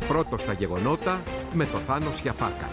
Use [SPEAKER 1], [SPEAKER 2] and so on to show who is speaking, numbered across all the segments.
[SPEAKER 1] Πρώτο στα γεγονότα με το Θάνο Σιαφάκα.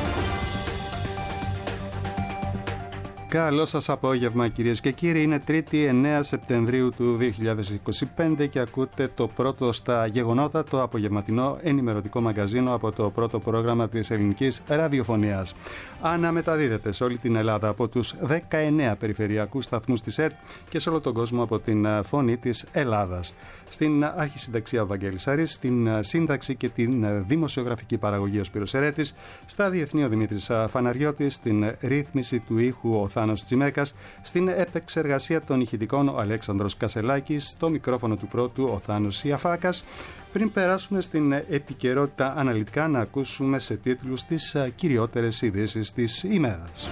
[SPEAKER 2] Καλό σας απόγευμα κυρίες και κύριοι, είναι 3η 9 Σεπτεμβρίου του 2025 και ακούτε το πρώτο στα γεγονότα, το απογευματινό ενημερωτικό μαγκαζίνο από το πρώτο πρόγραμμα της ελληνικής ραδιοφωνίας. Αναμεταδίδεται σε όλη την Ελλάδα από τους 19 περιφερειακούς σταθμούς της ΕΡΤ και σε όλο τον κόσμο από την Φωνή της Ελλάδας. Στην αρχισυνταξία Βαγγέλης Άρης, στην σύνταξη και την δημοσιογραφική παραγωγή ο Σπύρος Ερέτης, στα διεθνή ο Δημήτρης Φαναριώτης, στην ρύθμιση του ήχου ο Θάνος Τσιμέκας, στην επεξεργασία των ηχητικών ο Αλέξανδρος Κασελάκης, στο μικρόφωνο του πρώτου ο Θάνος Σιαφάκας. Πριν περάσουμε στην επικαιρότητα αναλυτικά, να ακούσουμε σε τίτλους τις κυριότερες ειδήσεις της ημέρας.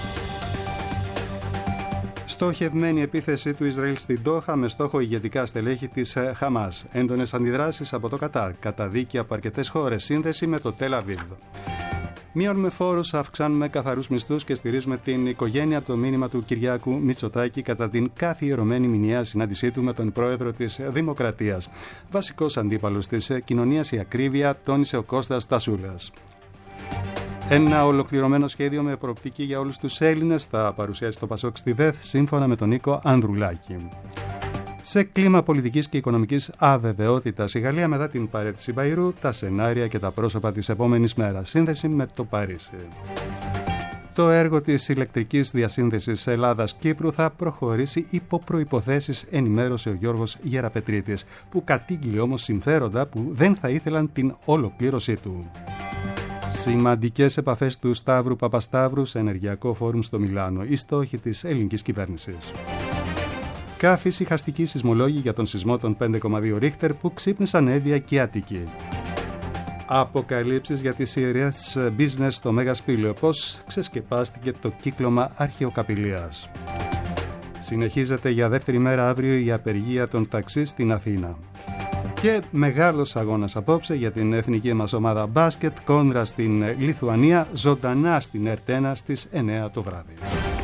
[SPEAKER 2] Στοχευμένη επίθεση του Ισραήλ στην Ντόχα με στόχο ηγετικά στελέχη της Χαμάς. Έντονες αντιδράσεις από το Κατάρ. Καταδίκη από αρκετές χώρες. Σύνδεση με το Τελ Αβίβ. Μειώνουμε φόρους, αυξάνουμε καθαρούς μισθούς και στηρίζουμε την οικογένεια. Το μήνυμα του Κυριάκου Μητσοτάκη κατά την καθιερωμένη μηνιαία συνάντησή του με τον πρόεδρο της Δημοκρατίας. Βασικός αντίπαλος της κοινωνίας, η ακρίβεια, τόνισε ο Κώστας Τασούλας. Ένα ολοκληρωμένο σχέδιο με προοπτική για όλους τους Έλληνες θα παρουσιάσει το Πασόκ στη ΔΕΘ, σύμφωνα με τον Νίκο Ανδρουλάκη. Σε κλίμα πολιτικής και οικονομικής αβεβαιότητας, η Γαλλία μετά την παραίτηση Μπαϊρού, τα σενάρια και τα πρόσωπα της επόμενης μέρας. Σύνδεση με το Παρίσι. Το έργο της ηλεκτρικής διασύνδεσης Ελλάδας-Κύπρου θα προχωρήσει υπό προϋποθέσεις, ενημέρωσε ο Γιώργος Γεραπετρίτης, που κατήγγειλε όμως συμφέροντα που δεν θα ήθελαν την ολοκλήρωσή του. Σημαντικές επαφές του Σταύρου Παπασταύρου σε ενεργειακό φόρουμ στο Μιλάνο. Οι στόχοι της ελληνικής κυβέρνησης. Καθησυχαστικοί σεισμολόγοι για τον σεισμό των 5,2 Ρίχτερ που ξύπνησαν Εύβοια και Αττική. Αποκαλύψεις για τις ιερές business στο Μέγα Σπήλαιο. Πώς ξεσκεπάστηκε το κύκλωμα αρχαιοκαπηλείας. Συνεχίζεται για δεύτερη μέρα αύριο η απεργία των ταξί στην Αθήνα. Και μεγάλος αγώνας απόψε για την εθνική μας ομάδα μπάσκετ, κόντρα στην Λιθουανία, ζωντανά στην ΕΡΤ1 στις 9 το βράδυ.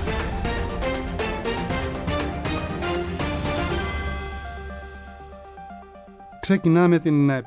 [SPEAKER 2] Ξεκινάμε με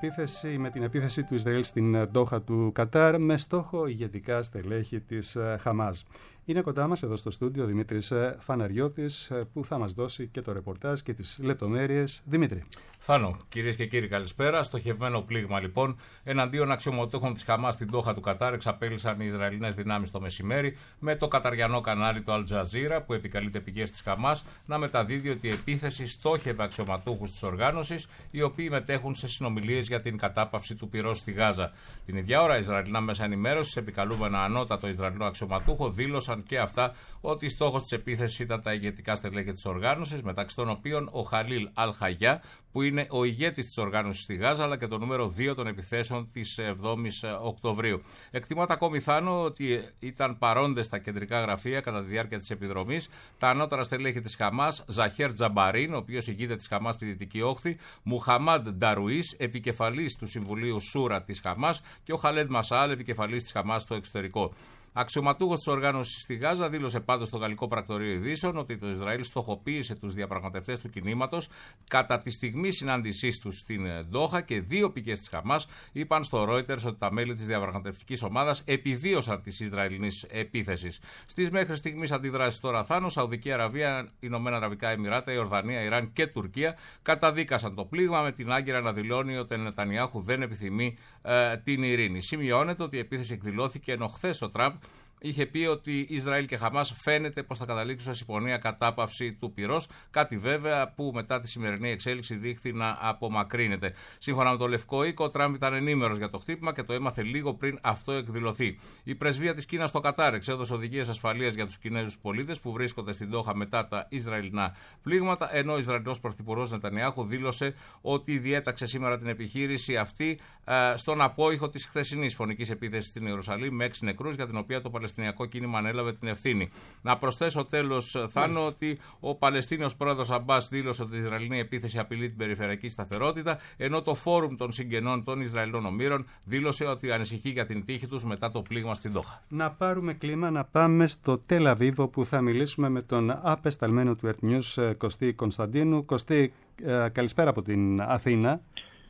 [SPEAKER 2] την επίθεση του Ισραήλ στην Ντόχα του Κατάρ με στόχο ηγετικά στελέχη της Χαμάς. Είναι κοντά μας εδώ στο στούντιο ο Δημήτρης Φαναριώτης, που θα μας δώσει και το ρεπορτάζ και τις λεπτομέρειες. Δημήτρη.
[SPEAKER 3] Θάνο, κυρίες και κύριοι, καλησπέρα. Στοχευμένο πλήγμα λοιπόν εναντίον αξιωματούχων της Χαμάς στην Ντόχα του Κατάρ εξαπέλυσαν οι Ισραηλινές δυνάμεις το μεσημέρι, με το καταριανό κανάλι το Al Jazeera, που επικαλείται πηγές της Χαμάς, να μεταδίδει ότι η επίθεση στόχευε αξιωματούχους της οργάνωσης, οι οποίοι μετέχουν σε συνομιλίες για την κατάπαυση του πυρός στη Γάζα. Την ίδια ώρα, Ισραηλινά μέσα ενημέρωσης, επικαλούμενα ανώτατο Ισραηλινό αξιωματούχο, δήλωσαν και αυτά ότι στόχος της επίθεσης ήταν τα ηγετικά στελέχη της οργάνωσης, μεταξύ των οποίων ο Χαλίλ Αλ-Χαγιά, που είναι ο ηγέτης της οργάνωσης στη Γάζα, αλλά και το νούμερο 2 των επιθέσεων της 7ης Οκτωβρίου. Εκτιμάται ακόμη, Θάνο, ότι ήταν παρόντες στα κεντρικά γραφεία κατά τη διάρκεια της επιδρομής τα ανώτερα στελέχη της Χαμάς, Ζαχέρ Τζαμπαρίν, ο οποίος ηγείται της Χαμάς στη Δυτική Όχθη, Μουχαμάντ Νταρουής, επικεφαλής του Συμβουλίου Σούρα της Χαμάς, και ο Χαλέντ Μασάλ, επικεφαλής της Χαμάς στο εξωτερικό. Αξιωματούχος της οργάνωσης στη Γάζα δήλωσε πάντως στο Γαλλικό Πρακτορείο Ειδήσεων ότι το Ισραήλ στοχοποίησε τους διαπραγματευτές του κινήματος κατά τη στιγμή συνάντησής τους στην Ντόχα, και δύο πηγές της Χαμάς είπαν στο Reuters ότι τα μέλη της διαπραγματευτικής ομάδας επιβίωσαν της Ισραηλινής επίθεσης. Στις μέχρι στιγμής αντιδράσεις τώρα, Θάνο, Σαουδική Αραβία, Ηνωμένα Αραβικά Εμιράτα, Ιορδανία, Ιράν και Τουρκία καταδίκασαν το πλήγμα, με την Άγκυρα να δηλώνει ότι ο Νετανιάχου δεν επιθυμεί την ειρήνη. Σημειώνεται ότι η επίθεση εκδηλώθηκε ενώ χθες ο Τραμπ είχε πει ότι Ισραήλ και Χαμάς φαίνεται πως θα καταλήξουν σε συμφωνία κατάπαυση του πυρός, κάτι βέβαια που μετά τη σημερινή εξέλιξη δείχθη να απομακρύνεται. Σύμφωνα με το Λευκό Οίκο, ο Τραμπ ήταν ενήμερος για το χτύπημα και το έμαθε λίγο πριν αυτό εκδηλωθεί. Η πρεσβεία της Κίνας στο Κατάρ εξέδωσε οδηγίες ασφαλείας για τους Κινέζους πολίτες που βρίσκονται στην Ντόχα μετά τα Ισραηλινά πλήγματα, ενώ ο Ισραηλινός πρωθυπουργός Νετανιάχου δήλωσε ότι διέταξε σήμερα την επιχείρηση αυτή στον απόϊχο της χθεσινής φωνικής επίθεσης στην Ιερουσαλήμ με 6 νεκρούς, για την οποία το Παλαιστινιακό κίνημα ανέλαβε την ευθύνη. Να προσθέσω τέλος, Θάνο, ότι ο Παλαιστίνιος πρόεδρος Αμπάς δήλωσε ότι η Ισραηλινή επίθεση απειλεί την περιφερειακή σταθερότητα, ενώ το Φόρουμ των Συγγενών των Ισραηλινών Ομήρων δήλωσε ότι ανησυχεί για την τύχη τους μετά το πλήγμα στην Ντόχα.
[SPEAKER 2] Να πάρουμε κλίμα, να πάμε στο Τελ Αβίβ, όπου θα μιλήσουμε με τον απεσταλμένο του Earth News, Κωστή Κωνσταντίνου. Κωστή, καλησπέρα από την Αθήνα.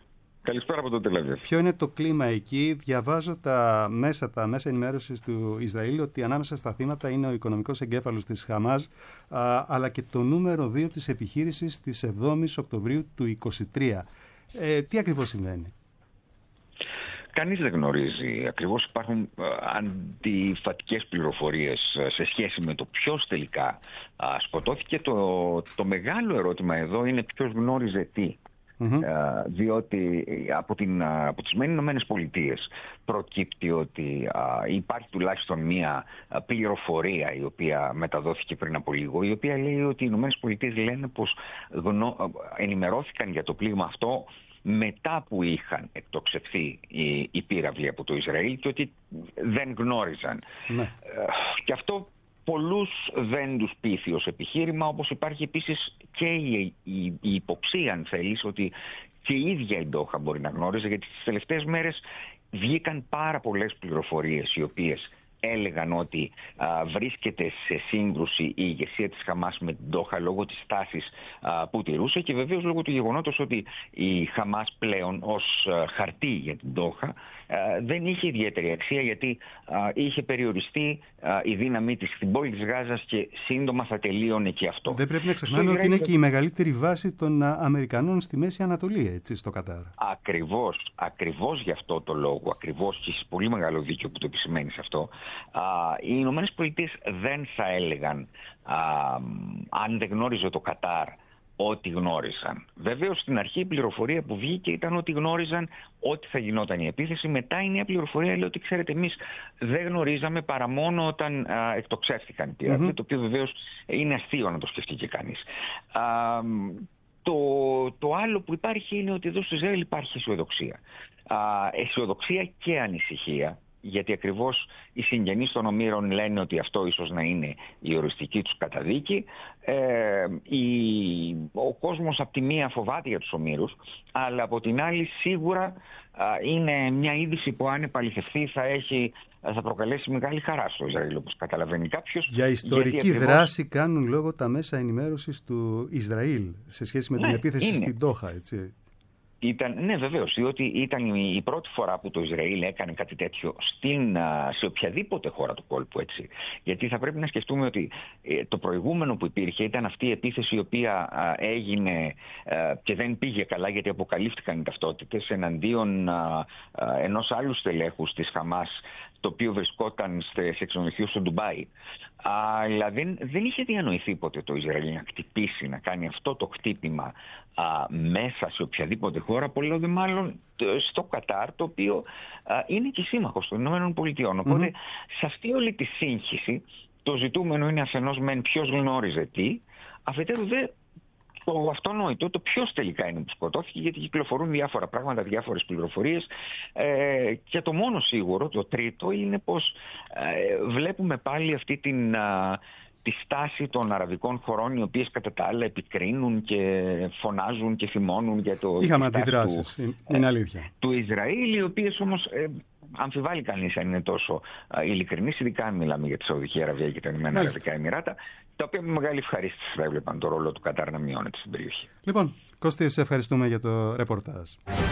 [SPEAKER 4] Καλησπέρα από το Τελαβίβ.
[SPEAKER 2] Ποιο είναι το κλίμα εκεί? Διαβάζω τα μέσα ενημέρωσης του Ισραήλ ότι ανάμεσα στα θύματα είναι ο οικονομικός εγκέφαλος της Χαμάς, αλλά και το νούμερο 2 της επιχείρησης της 7ης Οκτωβρίου του 2023. Τι ακριβώς συμβαίνει?
[SPEAKER 4] Κανείς δεν γνωρίζει ακριβώς. Υπάρχουν αντιφατικές πληροφορίες σε σχέση με το ποιος τελικά σκοτώθηκε. Το μεγάλο ερώτημα εδώ είναι ποιος γνώριζε τι. Διότι από τις Ηνωμένες Πολιτείες προκύπτει ότι υπάρχει τουλάχιστον μία πληροφορία η οποία μεταδόθηκε πριν από λίγο, η οποία λέει ότι οι Ηνωμένες Πολιτείες λένε πως ενημερώθηκαν για το πλήγμα αυτό μετά που είχαν εκτοξευθεί οι πύραυλοι από το Ισραήλ και ότι δεν γνώριζαν. Και αυτό πολλούς δεν τους πείθει ως επιχείρημα, όπως υπάρχει επίσης και η υποψία, αν θέλεις, ότι και η ίδια η Ντόχα μπορεί να γνώριζε, γιατί τις τελευταίες μέρες βγήκαν πάρα πολλές πληροφορίες οι οποίες έλεγαν ότι βρίσκεται σε σύγκρουση η ηγεσία της Χαμάς με την Ντόχα λόγω της στάσης που τηρούσε και βεβαίως λόγω του γεγονότος ότι η Χαμάς πλέον ως χαρτί για την Ντόχα δεν είχε ιδιαίτερη αξία, γιατί είχε περιοριστεί η δύναμή της στην πόλη της Γάζας και σύντομα θα τελείωνε και αυτό.
[SPEAKER 2] Δεν πρέπει να ξεχνάμε ότι είναι και η μεγαλύτερη βάση των Αμερικανών στη Μέση Ανατολή, έτσι, στο Κατάρ.
[SPEAKER 4] Ακριβώς γι' αυτό το λόγο, ακριβώς, και είσαι πολύ μεγάλο δίκιο που το επισημαίνεις αυτό. Οι Ηνωμένες Πολιτείες δεν θα έλεγαν, αν δεν γνώριζε το Κατάρ, ότι γνώριζαν. Βεβαίως στην αρχή η πληροφορία που βγήκε ήταν ότι γνώριζαν ότι θα γινόταν η επίθεση. Μετά η νέα πληροφορία λέει ότι ξέρετε, εμείς δεν γνωρίζαμε παρά μόνο όταν εκτοξεύτηκαν οι πύραυλοι, το οποίο βεβαίως είναι αστείο να το σκεφτεί και κανείς. Το άλλο που υπάρχει είναι ότι εδώ στο Ισραήλ υπάρχει αισιοδοξία. Αισιοδοξία και ανησυχία, γιατί ακριβώς οι συγγενείς των ομήρων λένε ότι αυτό ίσως να είναι η οριστική τους καταδίκη. Ο κόσμος από τη μία φοβάται για τους ομήρους, αλλά από την άλλη σίγουρα είναι μια είδηση που αν επαληθευτεί θα προκαλέσει μεγάλη χαρά στο Ισραήλ, όπως καταλαβαίνει κάποιος.
[SPEAKER 2] Για ιστορική δράση κάνουν λόγο τα μέσα ενημέρωσης του Ισραήλ σε σχέση με την επίθεση στην Ντόχα, έτσι.
[SPEAKER 4] Ναι, βεβαίως, διότι ήταν η πρώτη φορά που το Ισραήλ έκανε κάτι τέτοιο σε οποιαδήποτε χώρα του κόλπου, έτσι. Γιατί θα πρέπει να σκεφτούμε ότι το προηγούμενο που υπήρχε ήταν αυτή η επίθεση η οποία έγινε και δεν πήγε καλά, γιατί αποκαλύφθηκαν οι ταυτότητες εναντίον ενός άλλου στελέχους της Χαμάς, το οποίο βρισκόταν σε ξενοδοχείο στο Ντουμπάι. Αλλά δεν είχε διανοηθεί ποτέ το Ισραήλ να χτυπήσει, να κάνει αυτό το χτύπημα μέσα σε οποιαδήποτε χώρα, πολύ δε μάλλον στο Κατάρ, το οποίο είναι και σύμμαχος των ΗΠΑ. Οπότε σε αυτή όλη τη σύγχυση το ζητούμενο είναι αφενός μεν ποιος γνώριζε τι, αφετέρου δε το αυτονόητο, το ποιος τελικά είναι που σκοτώθηκε, γιατί κυκλοφορούν διάφορα πράγματα, διάφορες πληροφορίες, και το μόνο σίγουρο, το τρίτο, είναι πως βλέπουμε πάλι αυτή τη στάση των αραβικών χωρών, οι οποίες κατά τα άλλα επικρίνουν και φωνάζουν και θυμώνουν για το...
[SPEAKER 2] Είχαμε αντιδράσεις, είναι αλήθεια.
[SPEAKER 4] Του Ισραήλ, οι οποίες όμως αμφιβάλλει κανείς αν είναι τόσο ειλικρινείς, ειδικά αν μιλάμε για τη Σαουδική Αραβία και τα Ηνωμένα Αραβικά Εμιράτα, τα οποία με μεγάλη ευχαρίστηση θα έβλεπαν το ρόλο του Κατάρ να μειώνεται στην περιοχή.
[SPEAKER 2] Λοιπόν, Κώστη, σε ευχαριστούμε για το ρεπορτάζ.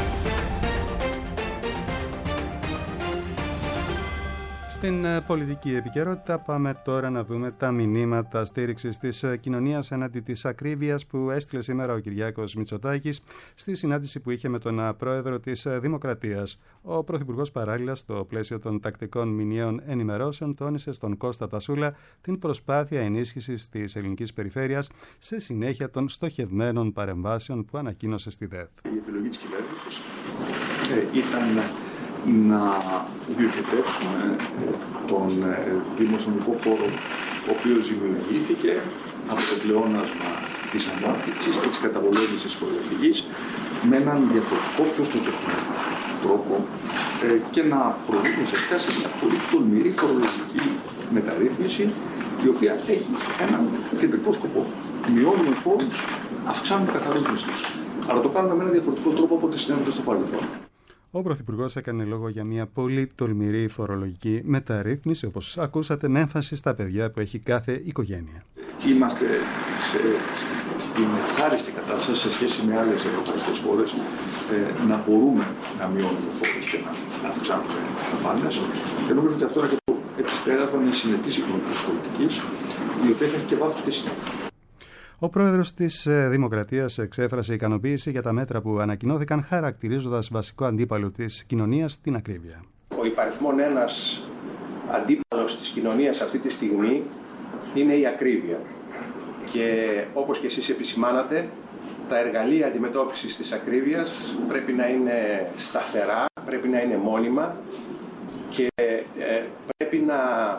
[SPEAKER 2] Στην πολιτική επικαιρότητα πάμε τώρα να δούμε τα μηνύματα στήριξης της κοινωνίας εναντί της ακρίβειας που έστειλε σήμερα ο Κυριάκος Μητσοτάκης στη συνάντηση που είχε με τον πρόεδρο της Δημοκρατίας. Ο Πρωθυπουργός παράλληλα, στο πλαίσιο των τακτικών μηνιαίων ενημερώσεων, τόνισε στον Κώστα Τασούλα την προσπάθεια ενίσχυσης της ελληνικής περιφέρειας σε συνέχεια των στοχευμένων παρεμβάσεων που ανακοίνωσε στη ΔΕΘ.
[SPEAKER 5] Η επιλογή της κυβέρνησης ήταν να διοχετεύσουμε τον δημοσιονομικό χώρο ο οποίος δημιουργήθηκε από το πλεόνασμα της ανάπτυξης και της καταπολέμησης της φοροδιαφυγής με έναν διαφορετικό, πιο στοχευμένο τρόπο και να προβούμε ουσιαστικά σε μια πολύ τολμηρή φορολογική μεταρρύθμιση, η οποία έχει έναν κεντρικό σκοπό. Μειώνουμε φόρους, αυξάνουμε καθαρούς μισθούς. Αλλά το κάνουμε με έναν διαφορετικό τρόπο από ό,τι συνέβαινε στο παρελθόν.
[SPEAKER 2] Ο Πρωθυπουργός έκανε λόγο για μια πολύ τολμηρή φορολογική μεταρρύθμιση, όπως ακούσατε, με έμφαση στα παιδιά που έχει κάθε οικογένεια.
[SPEAKER 5] Είμαστε στη την ευχάριστη κατάσταση σε σχέση με άλλες ευρωπαϊκές χώρες να μπορούμε να μειώνουμε φόρους και να αυξάνουμε δαπάνες. Και νομίζω ότι αυτό είναι και το επιστέγασμα μιας συνετής οικονομικής πολιτικής, η οποία θα έχει και βάθος και συνέχεια.
[SPEAKER 2] Ο πρόεδρος της Δημοκρατίας εξέφρασε ικανοποίηση για τα μέτρα που ανακοινώθηκαν, χαρακτηρίζοντας βασικό αντίπαλο της κοινωνίας την ακρίβεια.
[SPEAKER 6] Ο υπαριθμόν ένας αντίπαλος της κοινωνίας αυτή τη στιγμή είναι η ακρίβεια. Και όπως και εσείς επισημάνατε, τα εργαλεία αντιμετώπισης της ακρίβειας πρέπει να είναι σταθερά, πρέπει να είναι μόνιμα και πρέπει να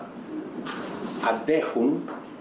[SPEAKER 6] αντέχουν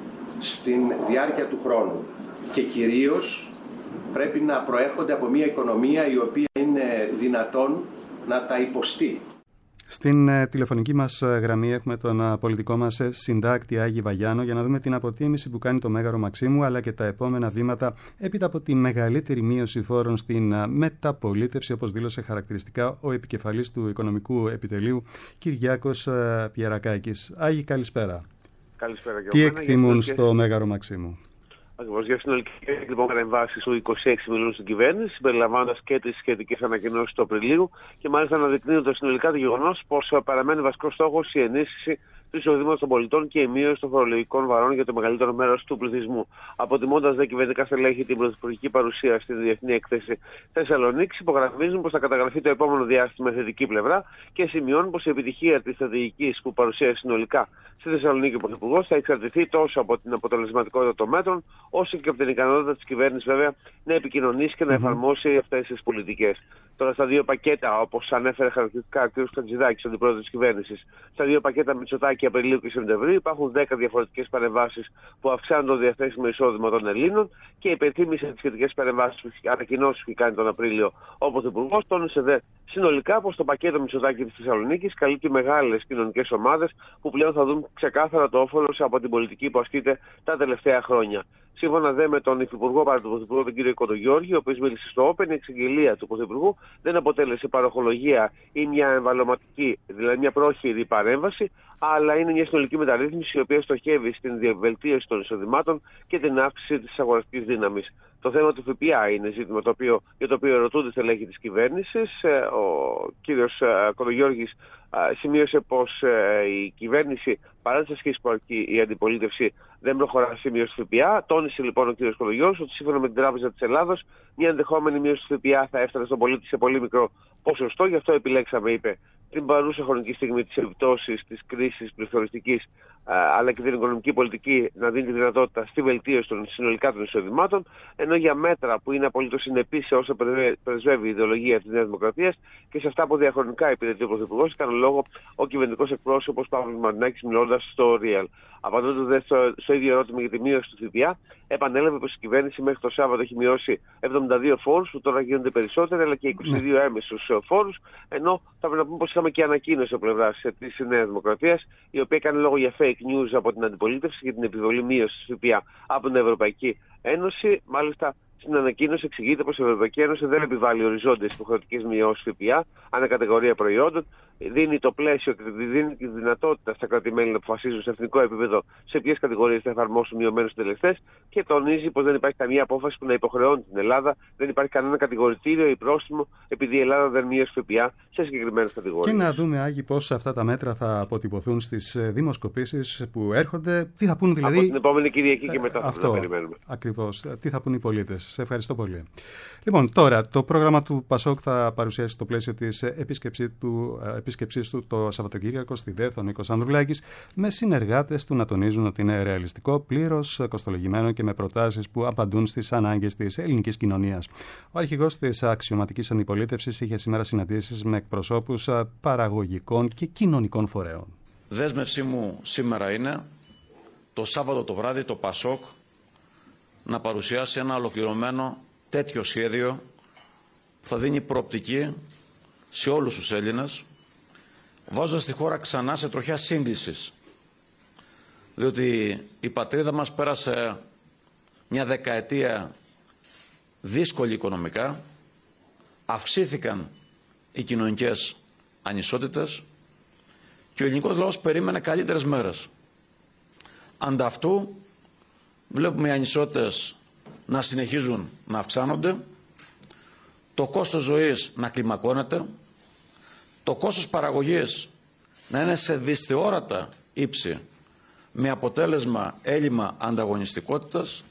[SPEAKER 6] στην διάρκεια του χρόνου. Και κυρίως πρέπει να προέρχονται από μια οικονομία η οποία είναι δυνατόν να τα υποστεί.
[SPEAKER 2] Στην τηλεφωνική μας γραμμή έχουμε τον πολιτικό μας συντάκτη Άγη Βαγιάνο για να δούμε την αποτίμηση που κάνει το Μέγαρο Μαξίμου, αλλά και τα επόμενα βήματα έπειτα από τη μεγαλύτερη μείωση φόρων στην μεταπολίτευση, όπως δήλωσε χαρακτηριστικά ο επικεφαλής του Οικονομικού Επιτελείου Κυριάκος Πιερακάκης. Άγη, καλησπέρα.
[SPEAKER 7] Καλησπέρα και
[SPEAKER 2] τι εκτιμούν στο Μέγαρο Μαξίμου?
[SPEAKER 7] Ακριβώς, για συνολικές λοιπόν παρεμβάσεις του 26 μιλούν στην κυβέρνηση, συμπεριλαμβάνοντας και τις σχετικές ανακοινώσεις του Απριλίου και μάλιστα αναδεικνύοντας συνολικά το γεγονός πως παραμένει βασικός στόχος η ενίσχυση του εισοδήματος των πολιτών και η μείωση των φορολογικών βαρών για το μεγαλύτερο μέρος του πληθυσμού. Αποτιμώντας δε κυβερνητικά στελέχη την πρωθυπουργική παρουσία στη Διεθνή Έκθεση Θεσσαλονίκης, υπογραμμίζουν πως θα καταγραφεί το επόμενο διάστημα θετική πλευρά και σημειώνουν πως η επιτυχία της στρατηγικής που παρουσίασε συνολικά στη Θεσσαλονίκη ο Πρωθυπουργός θα εξαρτηθεί τόσο από την αποτελεσματικότητα των μέτρων, όσο και από την ικανότητα της κυβέρνησης βέβαια να επικοινωνήσει και να εφαρμόσει αυτές τις πολιτικές. Τώρα, στα δύο πακέτα, όπως ανέφερε χαρακτηριστικά ο κ. Χατζηδάκης, ο αντιπρόεδρος της κυβέρνησης, στα δύο πακέτα Μητσοτάκη Απριλίου και Σεπτεμβρίου υπάρχουν 10 διαφορετικές παρεμβάσεις που αυξάνουν το διαθέσιμο εισόδημα των Ελλήνων και υπενθύμησε τις σχετικές παρεμβάσεις που ανακοινώσεις που κάνει τον Απρίλιο ο Πρωθυπουργός. Τόνισε δε συνολικά πως το πακέτο Μητσοτάκη της Θεσσαλονίκης καλύπτει μεγάλες κοινωνικές ομάδες που πλέον θα δουν ξεκάθαρα το όφελος από την πολιτική που ασκείται τα τελευταία χρόνια. Σύμφωνα δε με τον Υφυπουργό παρά τον Πρωθυπουργό, τον κ. Κοντογιώργη, ο οποίος μίλησε στο Open, η εξαγγελία του Πρωθυπουργού δεν αποτέλεσε παροχολογία ή μια εμβαλωματική, δηλαδή μια πρόχειρη παρέμβαση, αλλά είναι μια συνολική μεταρρύθμιση η οποία στοχεύει στην βελτίωση των εισοδημάτων και την αύξηση της αγοραστικής δύναμης. Το θέμα του ΦΠΑ είναι ζήτημα για το οποίο ερωτούνται στελέχη της κυβέρνησης. Ο κ. Κοντογιώργης σημείωσε πως η κυβέρνηση, παρά τις ασκήσεις που αρκεί η αντιπολίτευση, δεν προχωρά σε μείωση του ΦΠΑ. Τόνισε λοιπόν ο κ. Κοντογιώργης ότι σύμφωνα με την Τράπεζα της Ελλάδος, μια ενδεχόμενη μείωση του ΦΠΑ θα έφτανε στον πολίτη σε πολύ μικρό ποσοστό. Γι' αυτό επιλέξαμε, είπε, την παρούσα χρονική στιγμή της επιπτώσης της κρίσης πληθωριστικής αλλά και την οικονομική πολιτική να δίνει τη δυνατότητα στη βελτίωση των συνολικά των εισοδημάτων, ενώ για μέτρα που είναι απολύτως συνεπείς σε όσα πρεσβεύει η ιδεολογία της Νέας Δημοκρατίας και σε αυτά που διαχρονικά υπηρετεί ο Πρωθυπουργός, έκανε λόγο ο κυβερνητικός εκπρόσωπος Παύλος Μαρινάκης μιλώντας στο Real. Απαντώντας στο ίδιο ερώτημα για τη μείωση του ΦΠΑ, επανέλαβε πως η κυβέρνηση μέχρι το Σάββατο έχει μειώσει 72 φόρους, που τώρα γίνονται περισσότεροι, αλλά και 22 έμεσους φόρους, ενώ θα πρέπει να πούμε πως είχαμε και ανακοίνωση από πλευράς της Νέας Δημοκρατίας, η οποία έκανε λόγο για fake news από την αντιπολίτευση για την επιβολή μείωσης του ΦΠΑ από την Ευρωπαϊκή Ένωση. Μάλιστα, στην ανακοίνωση εξηγείται πως η Ευρωπαϊκή Ένωση δεν επιβάλλει οριζόντιες υποχρεωτικές μειώσεις ΦΠΑ ανά κατηγορία προϊόντων, δίνει το πλαίσιο και δίνει τη δυνατότητα στα κράτη-μέλη να αποφασίζουν σε εθνικό επίπεδο σε ποιες κατηγορίες θα εφαρμόσουν μειωμένους συντελεστές και τονίζει πως δεν υπάρχει καμία απόφαση που να υποχρεώνει την Ελλάδα, δεν υπάρχει κανένα κατηγορητήριο ή πρόστιμο επειδή η Ελλάδα δεν μείωσε ΦΠΑ σε συγκεκριμένες κατηγορίες.
[SPEAKER 2] Και να δούμε, Άγη, πώς αυτά τα μέτρα θα αποτυπωθούν στις δημοσκοπήσεις που έρχονται. Τι θα πούν δηλαδή.
[SPEAKER 7] Από την επόμενη Κυριακή και μετά
[SPEAKER 2] αυτό,
[SPEAKER 7] θα περιμένουμε.
[SPEAKER 2] Ακριβώς. Τι θα πούν οι πολίτες. Σε ευχαριστώ πολύ. Λοιπόν, τώρα το πρόγραμμα του ΠΑΣΟΚ θα παρουσιάσει στο πλαίσιο της επίσκεψής του το Σαββατοκύριακο στη ΔΕΘ ο Νίκος Ανδρουλάκης, με συνεργάτες του να τονίζουν ότι είναι ρεαλιστικό, πλήρως κοστολογημένο και με προτάσεις που απαντούν στις ανάγκες της ελληνικής κοινωνίας. Ο αρχηγός της αξιωματικής αντιπολίτευσης είχε σήμερα συναντήσεις με εκπροσώπους παραγωγικών και κοινωνικών φορέων.
[SPEAKER 8] Δέσμευσή μου σήμερα είναι το Σάββατο το βράδυ το ΠΑΣΟΚ να παρουσιάσει ένα ολοκληρωμένο τέτοιο σχέδιο που θα δίνει προοπτική σε όλους τους Έλληνες, βάζοντας τη χώρα ξανά σε τροχιά σύγκλησης. Διότι η πατρίδα μας πέρασε μια δεκαετία δύσκολη οικονομικά, αυξήθηκαν οι κοινωνικές ανισότητες και ο ελληνικός λαός περίμενε καλύτερες μέρες. Ανταυτού βλέπουμε οι ανισότητες να συνεχίζουν να αυξάνονται, το κόστος ζωής να κλιμακώνεται, το κόστος παραγωγής να είναι σε δυσθεώρατα ύψη, με αποτέλεσμα έλλειμμα ανταγωνιστικότητας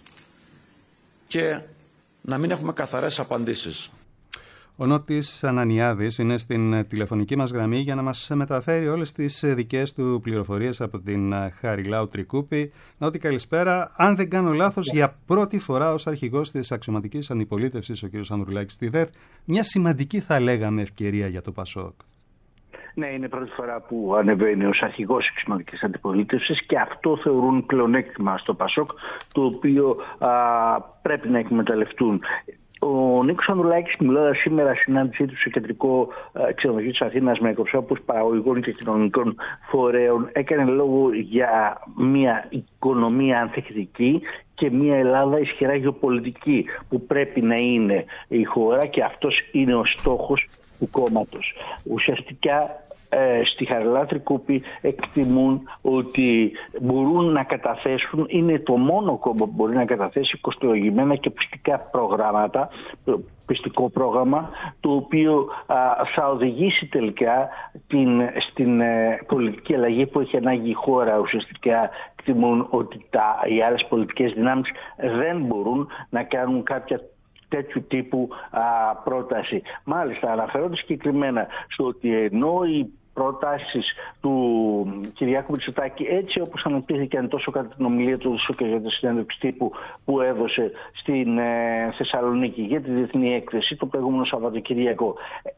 [SPEAKER 8] και να μην έχουμε καθαρές απαντήσεις.
[SPEAKER 2] Ο Νότης Ανανιάδης είναι στην τηλεφωνική μας γραμμή για να μας μεταφέρει όλες τις δικές του πληροφορίες από την Χαριλάου Τρικούπη. Νότη, καλησπέρα. Αν δεν κάνω λάθος, για πρώτη φορά ως αρχηγός της αξιωματικής αντιπολίτευσης, ο κ. Ανδρουλάκης στη ΔΕΘ, μια σημαντική, θα λέγαμε, ευκαιρία για το ΠΑΣΟΚ.
[SPEAKER 9] Ναι, είναι η πρώτη φορά που ανεβαίνει ως αρχηγός της αξιωματικής αντιπολίτευσης και αυτό θεωρούν πλεονέκτημα στο ΠΑΣΟΚ, το οποίο πρέπει να εκμεταλλευτούν. Ο Νίκος Ανδρουλάκης, μιλώντας σήμερα συνάντησή του στο κεντρικό ξενοδοχείο της Αθήνας με εκπροσώπους παραγωγικών και κοινωνικών φορέων, έκανε λόγο για μια οικονομία ανθεκτική και μια Ελλάδα ισχυρά γεωπολιτική που πρέπει να είναι η χώρα, και αυτός είναι ο στόχος του κόμματος. Ουσιαστικά στη Χαριλάου Τρικούπη εκτιμούν ότι μπορούν να καταθέσουν, είναι το μόνο κόμμα που μπορεί να καταθέσει κοστολογημένα και πιστικά προγράμματα, πιστικό πρόγραμμα, το οποίο θα οδηγήσει τελικά στην πολιτική αλλαγή που έχει ανάγκη η χώρα. Ουσιαστικά εκτιμούν ότι οι άλλες πολιτικές δυνάμεις δεν μπορούν να κάνουν κάποια τέτοιου τύπου πρόταση. Μάλιστα, αναφέρονται συγκεκριμένα στο ότι ενώ οι προτάσεις του Κυριάκου Μητσοτάκη, έτσι όπως αναπτύχθηκαν τόσο κατά την ομιλία του και για τη συνέντευξη τύπου που έδωσε στην Θεσσαλονίκη για τη διεθνή έκθεση το προηγούμενο Σαββατοκυριακό,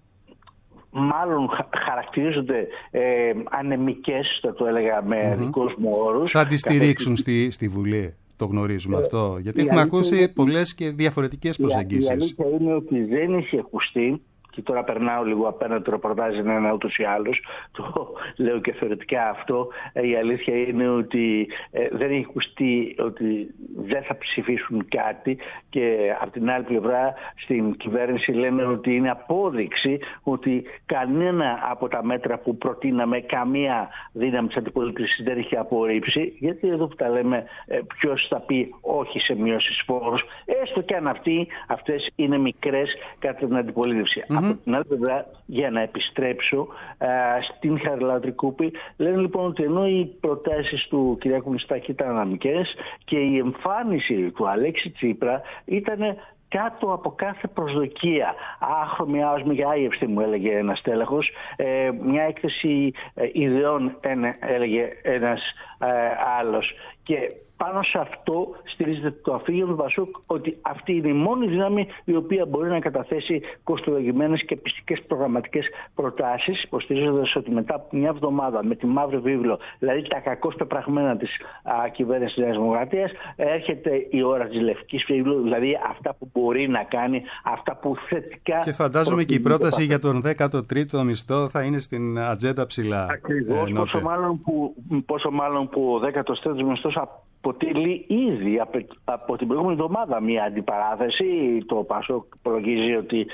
[SPEAKER 9] μάλλον χαρακτηρίζονται ανεμικές, θα το έλεγα με δικούς μου όρους.
[SPEAKER 2] Θα τη στηρίξουν στη Βουλή. Το γνωρίζουμε αυτό, γιατί έχουμε ακούσει πολλές και διαφορετικές προσεγγίσεις.
[SPEAKER 9] Η αλήθεια είναι ότι δεν έχει ακουστεί, και τώρα περνάω λίγο απέναντι, το ρεπορτάζ είναι ένα ούτως ή άλλως, το λέω και θεωρητικά αυτό. Η αλήθεια είναι ότι δεν έχει ακουστεί ότι δεν θα ψηφίσουν κάτι, και από την άλλη πλευρά στην κυβέρνηση λένε ότι είναι απόδειξη ότι κανένα από τα μέτρα που προτείναμε, καμία δύναμη της αντιπολίτευσης δεν έχει απορρίψει, γιατί εδώ που τα λέμε ποιος θα πει όχι σε μειώσεις φόρους, έστω και αν αυτές είναι μικρές κατά την αντιπολίτευση. Από την άλλη πλευρά, για να επιστρέψω στην Χαριλάου Τρικούπη, λένε λοιπόν ότι ενώ οι προτάσεις του κ. Μητσοτάκη ήταν αναμικές και η εμφάνιση του Αλέξη Τσίπρα ήταν κάτω από κάθε προσδοκία. Άχρωμη άοσμη για άγευση, μου έλεγε ένας τέλεχος. Μια έκθεση ιδεών, έλεγε ένας άλλος. Και πάνω σε αυτό στηρίζεται το αφήγημα του ΠΑΣΟΚ, ότι αυτή είναι η μόνη δύναμη η οποία μπορεί να καταθέσει κοστολογημένες και πιστικές προγραμματικές προτάσεις, υποστηρίζοντας ότι μετά από μια εβδομάδα με τη μαύρη βίβλο, δηλαδή τα κακώς πεπραγμένα της κυβέρνησης της Νέας Δημοκρατίας, έρχεται η ώρα της λευκής βίβλου, δηλαδή αυτά που μπορεί να κάνει, αυτά που θετικά.
[SPEAKER 2] Και φαντάζομαι και η πρόταση για τον 13ο μισθό θα είναι στην ατζέντα ψηλά.
[SPEAKER 9] Ακριβώς, πόσο μάλλον που ο 13ος μισθός αποτελεί ήδη από την προηγούμενη εβδομάδα μια αντιπαράθεση. Το ΠΑΣΟΚ προλογίζει ότι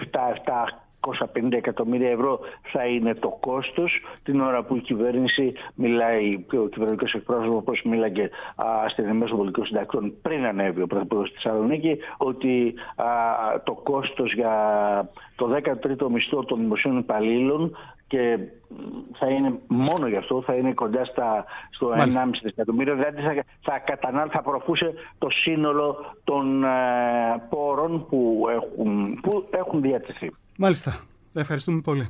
[SPEAKER 9] 750 εκατομμύρια ευρώ θα είναι το κόστος, την ώρα που η κυβέρνηση μιλάει, ο κυβερνητικός εκπρόσωπος μίλαγε στην Ενημέρωση των Πολιτικών Συντακτών πριν ανέβει ο Πρωθυπουργός στη Θεσσαλονίκη, ότι το κόστος για το 13ο μισθό των δημοσίων υπαλλήλων, και θα είναι μόνο γι' αυτό, θα είναι κοντά στο 1,5 δισεκατομμύριο, δηλαδή θα απορροφούσε το σύνολο των πόρων που έχουν διατεθεί.
[SPEAKER 2] Μάλιστα. Ευχαριστούμε πολύ.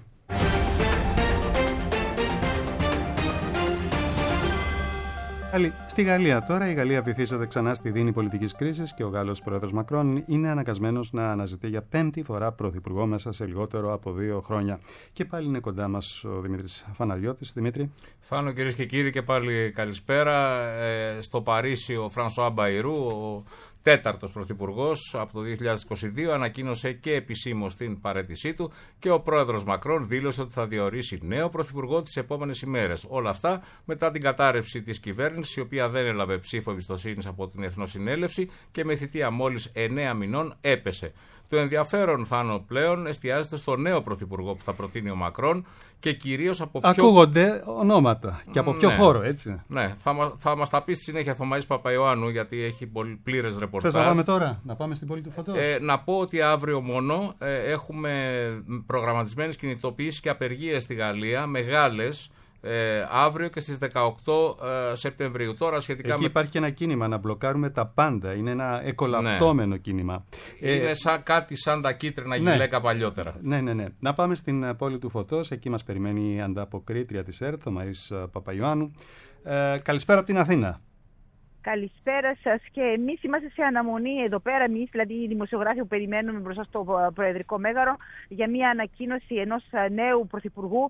[SPEAKER 2] Στη Γαλλία τώρα, η Γαλλία βυθίζεται ξανά στη δίνη πολιτικής κρίσης και ο Γάλλος πρόεδρος Μακρόν είναι αναγκασμένος να αναζητεί για 5η φορά πρωθυπουργό μέσα σε λιγότερο από 2 χρόνια. Και πάλι είναι κοντά μας ο Δημήτρης Φαναριώτης. Δημήτρη.
[SPEAKER 3] Φάνο, κυρίες και κύριοι, και πάλι καλησπέρα. Στο Παρίσι ο Φρανσουά Μπαϊρού, ο τέταρτος πρωθυπουργός από το 2022, ανακοίνωσε και επισήμως την παραίτησή του, και ο πρόεδρος Μακρόν δήλωσε ότι θα διορίσει νέο πρωθυπουργό τις επόμενες ημέρες. Όλα αυτά μετά την κατάρρευση της κυβέρνησης, η οποία δεν έλαβε ψήφο εμπιστοσύνης από την Εθνοσυνέλευση και με θητεία μόλις 9 μηνών έπεσε. Το ενδιαφέρον, Θάνο, πλέον εστιάζεται στο νέο πρωθυπουργό που θα προτείνει ο Μακρόν και κυρίως από ποιο...
[SPEAKER 2] Ακούγονται ονόματα και από ποιο χώρο, έτσι.
[SPEAKER 3] Ναι, θα μας τα πει στη συνέχεια Θωμαής Παπαϊωάννου, γιατί έχει πλήρες ρεπορτάζ.
[SPEAKER 2] Θες να πάμε τώρα, να πάμε στην πόλη του Φωτός?
[SPEAKER 3] Να πω ότι αύριο μόνο έχουμε προγραμματισμένες κινητοποιήσεις και απεργίες στη Γαλλία, μεγάλες, αύριο και στις 18 Σεπτεμβρίου. Τώρα σχετικά
[SPEAKER 2] εκεί υπάρχει και ένα κίνημα να μπλοκάρουμε τα πάντα. Είναι ένα εκολαπτώμενο κίνημα.
[SPEAKER 3] Είναι κάτι σαν τα κίτρινα γυλαίκα παλιότερα.
[SPEAKER 2] Ναι. Να πάμε στην πόλη του Φωτός. Εκεί μας περιμένει η ανταποκρίτρια της ΕΡΤ, Θωμαής Παπαϊωάννου. Καλησπέρα από την Αθήνα.
[SPEAKER 10] Καλησπέρα σας, και εμείς είμαστε σε αναμονή εδώ πέρα, εμείς δηλαδή οι δημοσιογράφοι που περιμένουμε μπροστά στο Προεδρικό Μέγαρο για μια ανακοίνωση ενός νέου πρωθυπουργού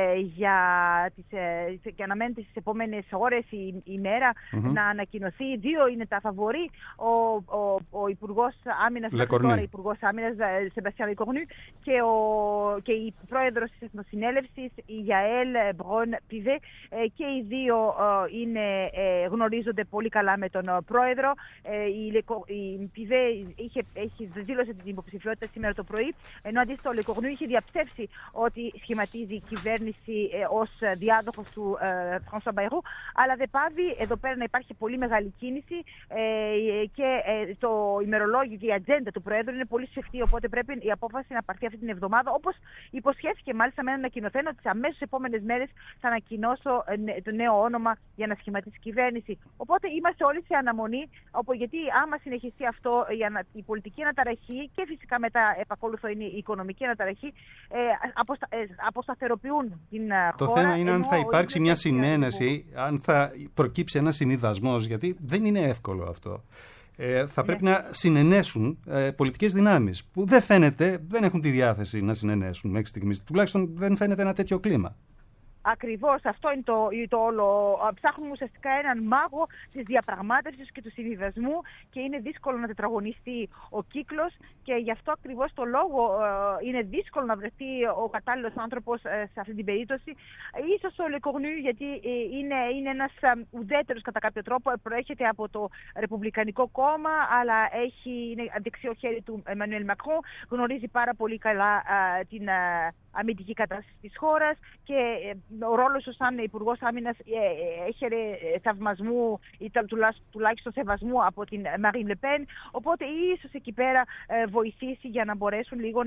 [SPEAKER 10] και αναμένεται στις επόμενες ώρες η μέρα να ανακοινωθεί. Δύο είναι τα φαβορί, ο Υπουργός Άμυνας, Υπουργός Άμυνας Σεμπαστιάν Λεκορνού, και η Πρόεδρος της Εθνοσυνέλευσης, η Γιαέλ Μπρον-Πιβέ, και οι δύο γνωρίζονται πολύ καλά με τον Πρόεδρο. Η Πιβέ δήλωσε την υποψηφιότητα σήμερα το πρωί, ενώ αντίστοιχα ο Λεκορνού είχε διαψεύσει ότι σχηματίζει η κυβέρνηση ως διάδοχος του Φρανσουά Μπαϊρού, αλλά δεν πάβει εδώ πέρα να υπάρχει πολύ μεγάλη κίνηση και το ημερολόγιο και η ατζέντα του Προέδρου είναι πολύ σφιχτή, οπότε πρέπει η απόφαση να πάρθει αυτή την εβδομάδα, όπως υποσχέθηκε μάλιστα με έναν ανακοινωθέν ότι τις αμέσως επόμενες μέρες θα ανακοινώσω το νέο όνομα για να σχηματίσει η κυβέρνηση. Οπότε είμαστε όλοι σε αναμονή, γιατί άμα συνεχιστεί αυτό, η πολιτική αναταραχή και φυσικά μετά επακόλουθο είναι η οικονομική αναταραχή, αποσταθεροποιούν την χώρα.
[SPEAKER 2] Το θέμα είναι αν θα υπάρξει μια συνένεση, αν θα προκύψει ένα συνυδασμός, γιατί δεν είναι εύκολο αυτό. Θα πρέπει να συνενέσουν πολιτικές δυνάμεις που δεν έχουν τη διάθεση να συνενέσουν μέχρι στιγμής. Τουλάχιστον δεν φαίνεται ένα τέτοιο κλίμα.
[SPEAKER 10] Ακριβώς, αυτό είναι το όλο. Ψάχνουμε ουσιαστικά έναν μάγο της διαπραγμάτευσης και του συμβιβασμού, και είναι δύσκολο να τετραγωνιστεί ο κύκλος, και γι' αυτό ακριβώς το λόγο είναι δύσκολο να βρεθεί ο κατάλληλος άνθρωπος σε αυτή την περίπτωση. Ίσως ο Λεκορνού, γιατί είναι ένας ουδέτερος κατά κάποιο τρόπο, προέρχεται από το Ρεπουμπλικανικό κόμμα, αλλά είναι δεξιό χέρι του Εμμανουέλ Μακρόν, γνωρίζει πάρα πολύ καλά την αμυντική κατάσταση της χώρας, και ο ρόλος του σαν Υπουργός Άμυνας έχερε θαυμασμού ή τουλάχιστον σεβασμού από την Μαρίν Λεπέν, οπότε ίσως εκεί πέρα βοηθήσει για να μπορέσουν λίγο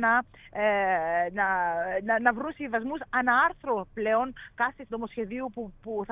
[SPEAKER 10] να βρουν συμβασμούς ανάρθρο πλέον κάθε νομοσχεδίου που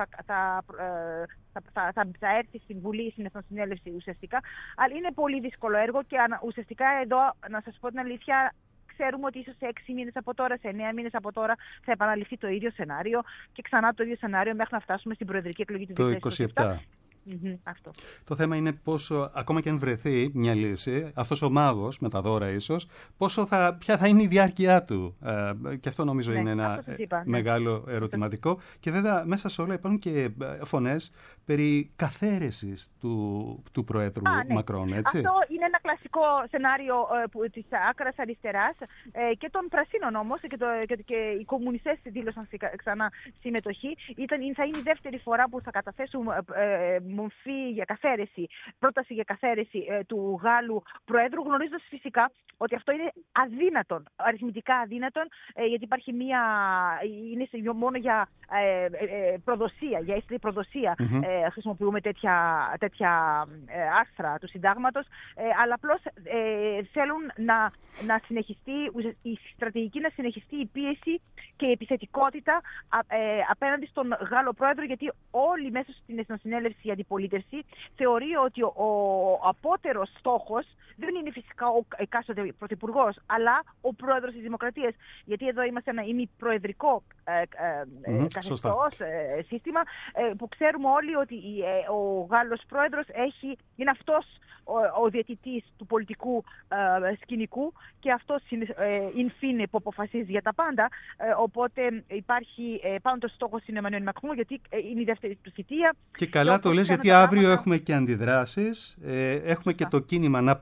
[SPEAKER 10] θα έρθει στην Βουλή, στην Εθνοσυνέλευση ουσιαστικά. Αλλά είναι πολύ δύσκολο έργο, και ουσιαστικά εδώ, να σας πω την αλήθεια, ξέρουμε ότι ίσως σε 6 μήνες από τώρα, σε 9 μήνες από τώρα θα επαναληφθεί το ίδιο σενάριο, και ξανά το ίδιο σενάριο μέχρι να φτάσουμε στην προεδρική εκλογή του 2027. Αυτό.
[SPEAKER 2] Το θέμα είναι πόσο, ακόμα και αν βρεθεί μια λύση, αυτός ο μάγος με τα δώρα ίσως, ποια θα είναι η διάρκεια του. Και αυτό νομίζω είναι ένα μεγάλο ερωτηματικό. Και βέβαια μέσα σε όλα υπάρχουν και φωνές περί καθαίρεσης του Προέδρου Μακρόν, έτσι.
[SPEAKER 10] Αυτό είναι ένα κλασικό σενάριο της άκρας αριστεράς και των πρασίνων όμως, και οι κομμουνιστές δήλωσαν ξανά συμμετοχή. Θα είναι η δεύτερη φορά που θα καταθέσουν μορφή για καθαίρεση, πρόταση για καθαίρεση του Γάλλου Προέδρου, γνωρίζοντας φυσικά ότι αυτό είναι αδύνατον, αριθμητικά αδύνατον, γιατί υπάρχει είναι μόνο για προδοσία, για αίσθητη προδοσία χρησιμοποιούμε τέτοια άρθρα του συντάγματος, αλλά απλώς θέλουν να συνεχιστεί η στρατηγική, να συνεχιστεί η πίεση και η επιθετικότητα απέναντι στον Γάλλο Πρόεδρο, γιατί όλοι μέσα στην Εθνοσυνέλευση η αντιπολίτευση θεωρεί ότι ο απότερος στόχος δεν είναι φυσικά ο εκάστοτε πρωθυπουργός, αλλά ο πρόεδρος της Δημοκρατίας. Γιατί εδώ είμαστε ένα ημιπροεδρικό καθεστώς σύστημα, που ξέρουμε όλοι ότι ο Γάλλος πρόεδρος είναι αυτός ο διαιτητής του πολιτικού σκηνικού, και αυτός in fine που αποφασίζει για τα πάντα. Οπότε υπάρχει πάνω το στόχο στην Εμμανουέλ Μακρόν, γιατί είναι η δεύτερη του θητεία.
[SPEAKER 2] Και καλά το λες, γιατί αύριο έχουμε και αντιδράσεις, έχουμε και το κίνημα να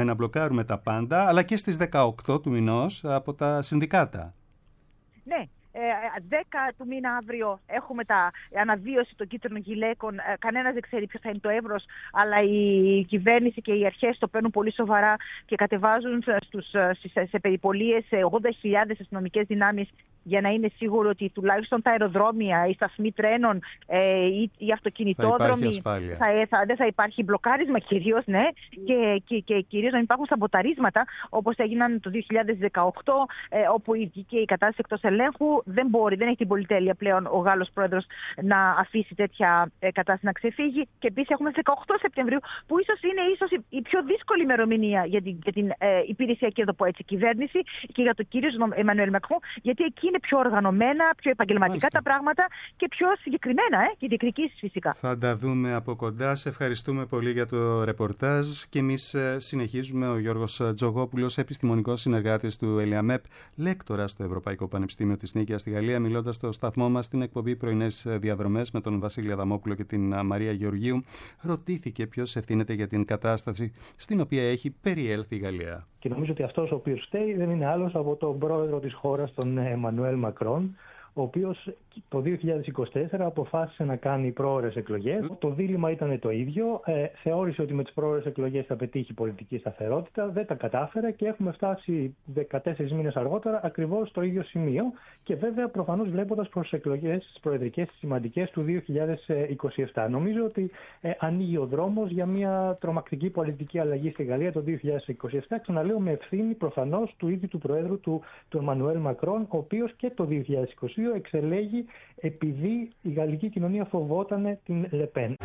[SPEAKER 2] μπλοκάρουμε τα πάντα, αλλά και στις 18 του μηνός από τα συνδικάτα.
[SPEAKER 10] Ναι. 10 του μήνα αύριο έχουμε αναβίωση των κίτρινων γυλαίκων. Κανένας δεν ξέρει ποιο θα είναι το εύρος, αλλά η κυβέρνηση και οι αρχές το παίρνουν πολύ σοβαρά και κατεβάζουν σε περιπολίες 80.000 αστυνομικές δυνάμεις για να είναι σίγουρο ότι τουλάχιστον τα αεροδρόμια, οι σταθμοί τρένων, οι αυτοκινητόδρομοι δεν θα υπάρχει μπλοκάρισμα κυρίως, ναι, και κυρίως να υπάρχουν σαμποταρίσματα όπως έγιναν το 2018, όπου βγήκε η κατάσταση εκτός ελέγχου. Δεν έχει την πολυτέλεια πλέον ο Γάλλος πρόεδρος να αφήσει τέτοια κατάσταση να ξεφύγει. Και επίσης έχουμε 18 Σεπτεμβρίου, που ίσως είναι η πιο δύσκολη ημερομηνία για την υπηρεσιακή κυβέρνηση και για τον κύριο Εμμανουέλ Μακρόν, γιατί εκεί είναι πιο οργανωμένα, πιο επαγγελματικά τα πράγματα και πιο συγκεκριμένα και διεκδικήσεις φυσικά.
[SPEAKER 2] Θα τα δούμε από κοντά. Σε ευχαριστούμε πολύ για το ρεπορτάζ και εμείς συνεχίζουμε. Ο Γιώργος Τζογόπουλος, επιστημονικός συνεργάτης του ΕΛΙΑΜΕΠ, λέκτορας στο Ευρωπαϊκό Πανεπιστήμιο της Νίκαιας στη Γαλλία, μιλώντας στο σταθμό μας στην εκπομπή Πρωινές Διαδρομές με τον Βασίλη Αδαμόπουλο και την Μαρία Γεωργίου, ρωτήθηκε ποιος ευθύνεται για την κατάσταση στην οποία έχει περιέλθει η Γαλλία.
[SPEAKER 11] Και νομίζω ότι αυτός ο οποίος φταίει δεν είναι άλλος από τον πρόεδρο της χώρας, τον Εμμανουέλ Μακρόν, ο οποίος το 2024 αποφάσισε να κάνει πρόωρες εκλογές. Το δίλημμα ήταν το ίδιο. Θεώρησε ότι με τις πρόωρες εκλογές θα πετύχει πολιτική σταθερότητα. Δεν τα κατάφερε και έχουμε φτάσει 14 μήνες αργότερα ακριβώς στο ίδιο σημείο. Και βέβαια προφανώς βλέποντας προς τις εκλογές τις προεδρικές σημαντικές του 2027. Νομίζω ότι ανοίγει ο δρόμος για μια τρομακτική πολιτική αλλαγή στη Γαλλία το 2027. Ξαναλέω, με ευθύνη προφανώς του ίδιου του Προέδρου του Εμμανουέλ Μακρόν, ο οποίος και το 2022 εξελέγει επειδή η γαλλική κοινωνία φοβότανε την Λεπέν.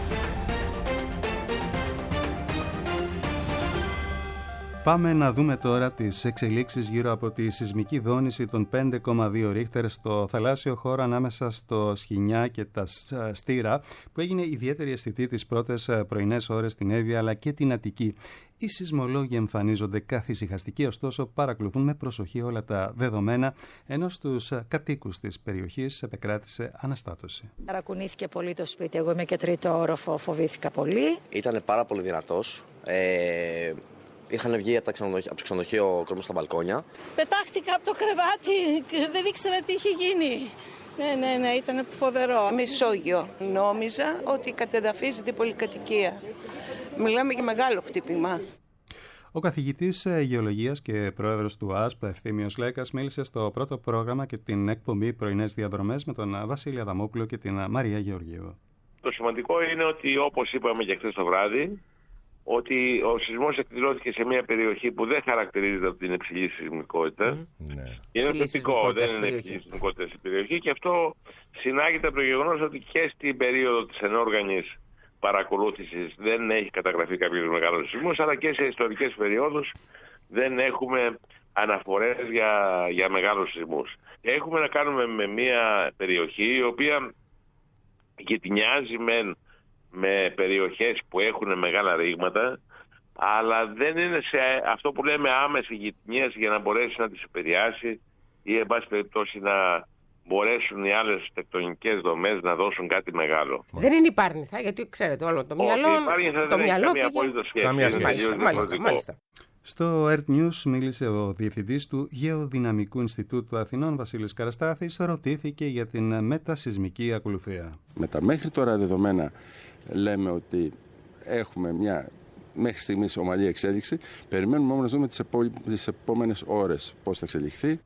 [SPEAKER 2] Πάμε να δούμε τώρα τις εξελίξεις γύρω από τη σεισμική δόνηση των 5,2 ρίχτερ στο θαλάσσιο χώρο ανάμεσα στο Σχοινιά και τα Στήρα, που έγινε ιδιαίτερη αισθητή τις πρώτες πρωινές ώρες στην Εύβοια αλλά και την Αττική. Οι σεισμολόγοι εμφανίζονται καθησυχαστικοί, ωστόσο παρακολουθούν με προσοχή όλα τα δεδομένα, ενώ στους κατοίκους της περιοχής επεκράτησε αναστάτωση.
[SPEAKER 12] Ταρακουνήθηκε πολύ το σπίτι. Εγώ είμαι και τρίτο όροφο, φοβήθηκα πολύ.
[SPEAKER 13] Ήταν πάρα πολύ δυνατός. Είχαν βγει από το ξενοδοχείο κόσμο στα μπαλκόνια.
[SPEAKER 12] Πετάχτηκα από το κρεβάτι και δεν ήξερα τι είχε γίνει. Ναι, ήταν φοβερό.
[SPEAKER 14] Μεσόγειο. Νόμιζα ότι κατεδαφίζεται η πολυκατοικία. Μιλάμε για μεγάλο χτύπημα.
[SPEAKER 2] Ο καθηγητής γεωλογίας και πρόεδρος του ΑΣΠ, Ευθύμιος Λέκας, μίλησε στο πρώτο πρόγραμμα και την εκπομπή Πρωινές Διαδρομές με τον Βασίλη Αδαμόπουλο και την Μαρία Γεωργίου.
[SPEAKER 15] Το σημαντικό είναι ότι, όπως είπαμε και χθες το βράδυ, ότι ο σεισμός εκδηλώθηκε σε μια περιοχή που δεν χαρακτηρίζεται από την υψηλή σεισμικότητα. Είναι θετικό, δεν είναι υψηλή σεισμικότητα στην περιοχή, και αυτό συνάγεται από το γεγονός ότι και στην περίοδο της ενόργανης παρακολούθησης δεν έχει καταγραφεί κάποιος μεγάλος σεισμός, αλλά και σε ιστορικές περιόδους δεν έχουμε αναφορές για μεγάλους σεισμούς. Έχουμε να κάνουμε με μια περιοχή η οποία γειτονιάζει με περιοχές που έχουν μεγάλα ρήγματα, αλλά δεν είναι σε αυτό που λέμε άμεση γειτονία για να μπορέσει να τις επηρεάσει ή εν πάση περιπτώσει να μπορέσουν οι άλλες τεκτονικές δομές να δώσουν κάτι μεγάλο.
[SPEAKER 16] Δεν είναι η Πάρνηθα, γιατί ξέρετε όλο το μυαλό.
[SPEAKER 15] Το μυαλό δεν έχει καμία σχέση.
[SPEAKER 16] Μάλιστα.
[SPEAKER 2] Στο Earth News μίλησε ο διευθυντής του Γεωδυναμικού Ινστιτούτου Αθηνών, Βασίλης Καραστάθης, ρωτήθηκε για την μετασεισμική ακολουθία.
[SPEAKER 17] Με τα μέχρι τώρα δεδομένα λέμε ότι έχουμε μια μέχρι στιγμής ομαλή εξέλιξη. Περιμένουμε όμως να δούμε τις επόμενες ώρες πώς θα εξελιχθεί.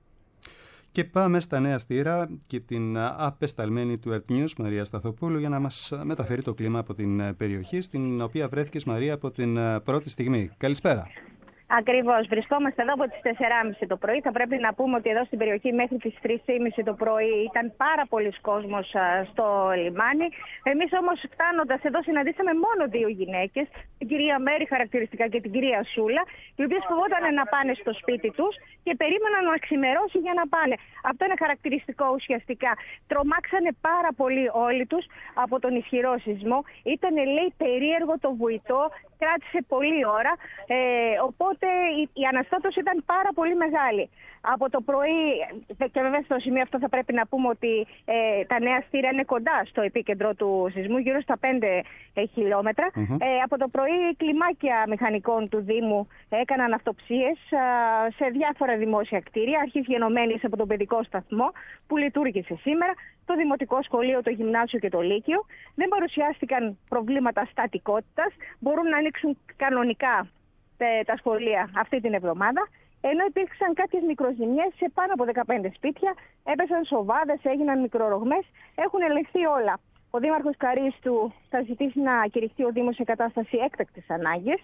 [SPEAKER 2] Και πάμε στα Νέα Στήρα και την απεσταλμένη του Earth News, Μαρία Σταθοπούλου, για να μας μεταφέρει το κλίμα από την περιοχή στην οποία βρέθηκες, Μαρία, από την πρώτη στιγμή. Καλησπέρα.
[SPEAKER 18] Ακριβώς. Βρισκόμαστε εδώ από τις 4.30 το πρωί. Θα πρέπει να πούμε ότι εδώ στην περιοχή μέχρι τις 3.30 το πρωί ήταν πάρα πολλοί κόσμος στο λιμάνι. Εμείς όμως φτάνοντας εδώ συναντήσαμε μόνο δύο γυναίκες, την κυρία Μέρη χαρακτηριστικά και την κυρία Σούλα, οι οποίες φοβόταν να πάνε στο σπίτι τους και περίμεναν να ξημερώσει για να πάνε. Αυτό είναι χαρακτηριστικό ουσιαστικά. Τρομάξανε πάρα πολύ όλοι τους από τον ισχυρό σεισμό. Ήταν, λέει, περίεργο το βουητό, κράτησε πολλή ώρα, οπότε η αναστάτωση ήταν πάρα πολύ μεγάλη. Από το πρωί, και βέβαια στο σημείο αυτό θα πρέπει να πούμε ότι τα Νέα Στήρα είναι κοντά στο επίκεντρο του σεισμού, γύρω στα 5 χιλιόμετρα. Από το πρωί κλιμάκια μηχανικών του Δήμου έκαναν αυτοψίες σε διάφορα δημόσια κτίρια, αρχής γενομένης από τον παιδικό σταθμό που λειτουργήσε σήμερα, το Δημοτικό Σχολείο, το Γυμνάσιο και το Λύκειο. Δεν παρουσιάστηκαν προβλήματα στατικότητας, μπορούν να ανοίξουν κανονικά τα σχολεία αυτή την εβδομάδα, ενώ υπήρξαν κάποιες μικροζημιές σε πάνω από 15 σπίτια, έπεσαν σοβάδες, έγιναν μικρορογμές, έχουν ελεγχθεί όλα. Ο Δήμαρχος Καρίστου θα ζητήσει να κηρυχθεί ο Δήμος σε κατάσταση έκτακτης ανάγκης.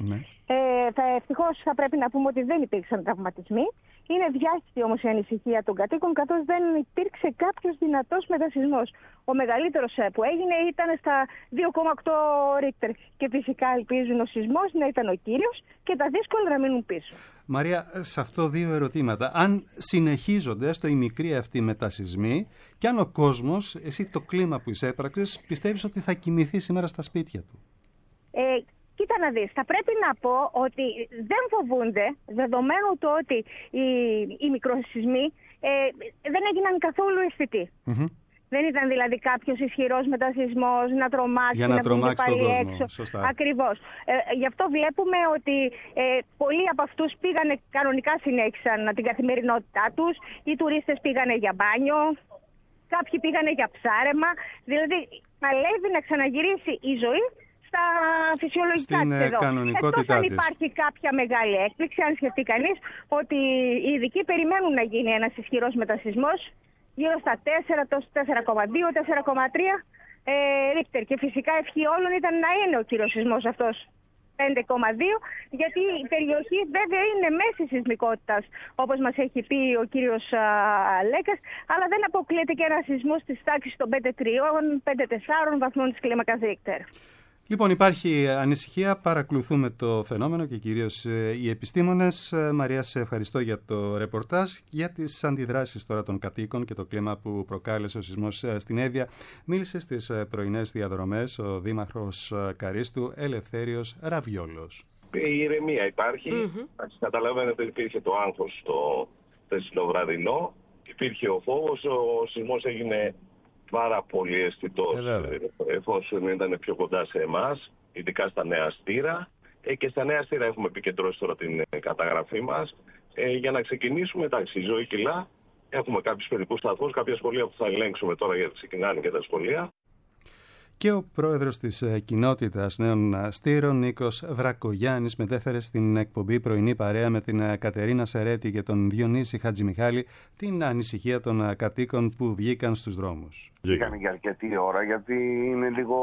[SPEAKER 18] Ευτυχώς θα πρέπει να πούμε ότι δεν υπήρξαν τραυματισμοί. Είναι διάχυτη όμως η ανησυχία των κατοίκων, καθώς δεν υπήρξε κάποιος δυνατός μετασεισμός. Ο μεγαλύτερος που έγινε ήταν στα 2,8 Ρίχτερ. Και φυσικά ελπίζουν ο σεισμός να ήταν ο κύριος και τα δύσκολα να μείνουν πίσω.
[SPEAKER 2] Μαρία, σε αυτό 2 ερωτήματα. Αν συνεχίζονται στο ημικρή αυτοί μετασεισμοί και αν ο κόσμος, εσύ το κλίμα που εισέπραξες, πιστεύεις ότι θα κοιμηθεί σήμερα στα σπίτια του?
[SPEAKER 18] Κοίτα να δεις, θα πρέπει να πω ότι δεν φοβούνται, δεδομένου το ότι οι μικροσεισμοί δεν έγιναν καθόλου αισθητοί. Δεν ήταν δηλαδή κάποιος ισχυρός μετασεισμός να τρομάξει,
[SPEAKER 2] να τρομάξει
[SPEAKER 18] πάλι
[SPEAKER 2] τον κόσμο.
[SPEAKER 18] έξω.
[SPEAKER 2] Σωστά.
[SPEAKER 18] Ακριβώς. Γι' αυτό βλέπουμε ότι πολλοί από αυτούς πήγανε, κανονικά συνέχισαν την καθημερινότητά τους. Οι τουρίστες πήγανε για μπάνιο, κάποιοι πήγανε για ψάρεμα. Δηλαδή παλεύει να ξαναγυρίσει η ζωή στα φυσιολογικά της εδώ. Εκτός αν υπάρχει κάποια μεγάλη έκπληξη, αν σκεφτεί κανείς ότι οι ειδικοί περιμένουν να γίνει ένας ισχυρός μετασεισμός γύρω στα 4, το 4,2, 4,3 Ρίχτερ. Και φυσικά ευχή όλων ήταν να είναι ο κύριος σεισμός αυτός 5,2, γιατί η περιοχή βέβαια είναι μέση σεισμικότητας, όπως μας έχει πει ο κύριος Λέκας, αλλά δεν αποκλείεται και ένα σεισμός της τάξης των 5,3, 5,4 βαθμών της κλίμακας Ρίχτερ.
[SPEAKER 2] Λοιπόν, υπάρχει ανησυχία, παρακολουθούμε το φαινόμενο και κυρίως οι επιστήμονες. Μαρία, σε ευχαριστώ για το ρεπορτάζ, για τις αντιδράσεις τώρα των κατοίκων και το κλίμα που προκάλεσε ο σεισμός στην Εύβοια. Μίλησε στις πρωινές διαδρομές ο Δήμαρχος Καρίστου, Ελευθέριος Ραβιόλος.
[SPEAKER 19] Η ηρεμία υπάρχει. Καταλαβαίνετε, υπήρχε το άγχος στο θεσινοβραδινό, υπήρχε ο φόβος, ο σεισμός έγινε πάρα πολύ αισθητός, εφόσον ήταν πιο κοντά σε εμάς, ειδικά στα Νέα Στήρα. Και στα Νέα Στήρα έχουμε επικεντρώσει τώρα την καταγραφή μας. Για να ξεκινήσουμε, εντάξει, η ζωή κυλά. Έχουμε κάποιους παιδικούς σταθμούς, κάποια σχολεία που θα ελέγξουμε τώρα, γιατί ξεκινάνε και τα σχολεία.
[SPEAKER 2] Και ο πρόεδρος της κοινότητας Νέων Στήρων, Νίκος Βρακογιάννης, μετέφερε στην εκπομπή Πρωινή Παρέα με την Κατερίνα Σερέτη και τον Διονύση Χατζημιχάλη την ανησυχία των κατοίκων που βγήκαν στους δρόμους.
[SPEAKER 20] Βγήκαν για αρκετή ώρα, γιατί είναι λίγο...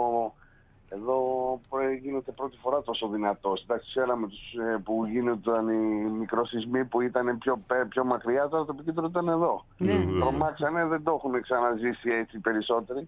[SPEAKER 20] Εδώ γίνεται πρώτη φορά τόσο δυνατός. Εντάξει, ξέραμε που γίνονταν οι μικροσεισμοί που ήταν πιο μακριά, τώρα το επικέντρο ήταν εδώ. Τρομάξανε, δεν το έχουν ξαναζήσει έτσι περισσότεροι.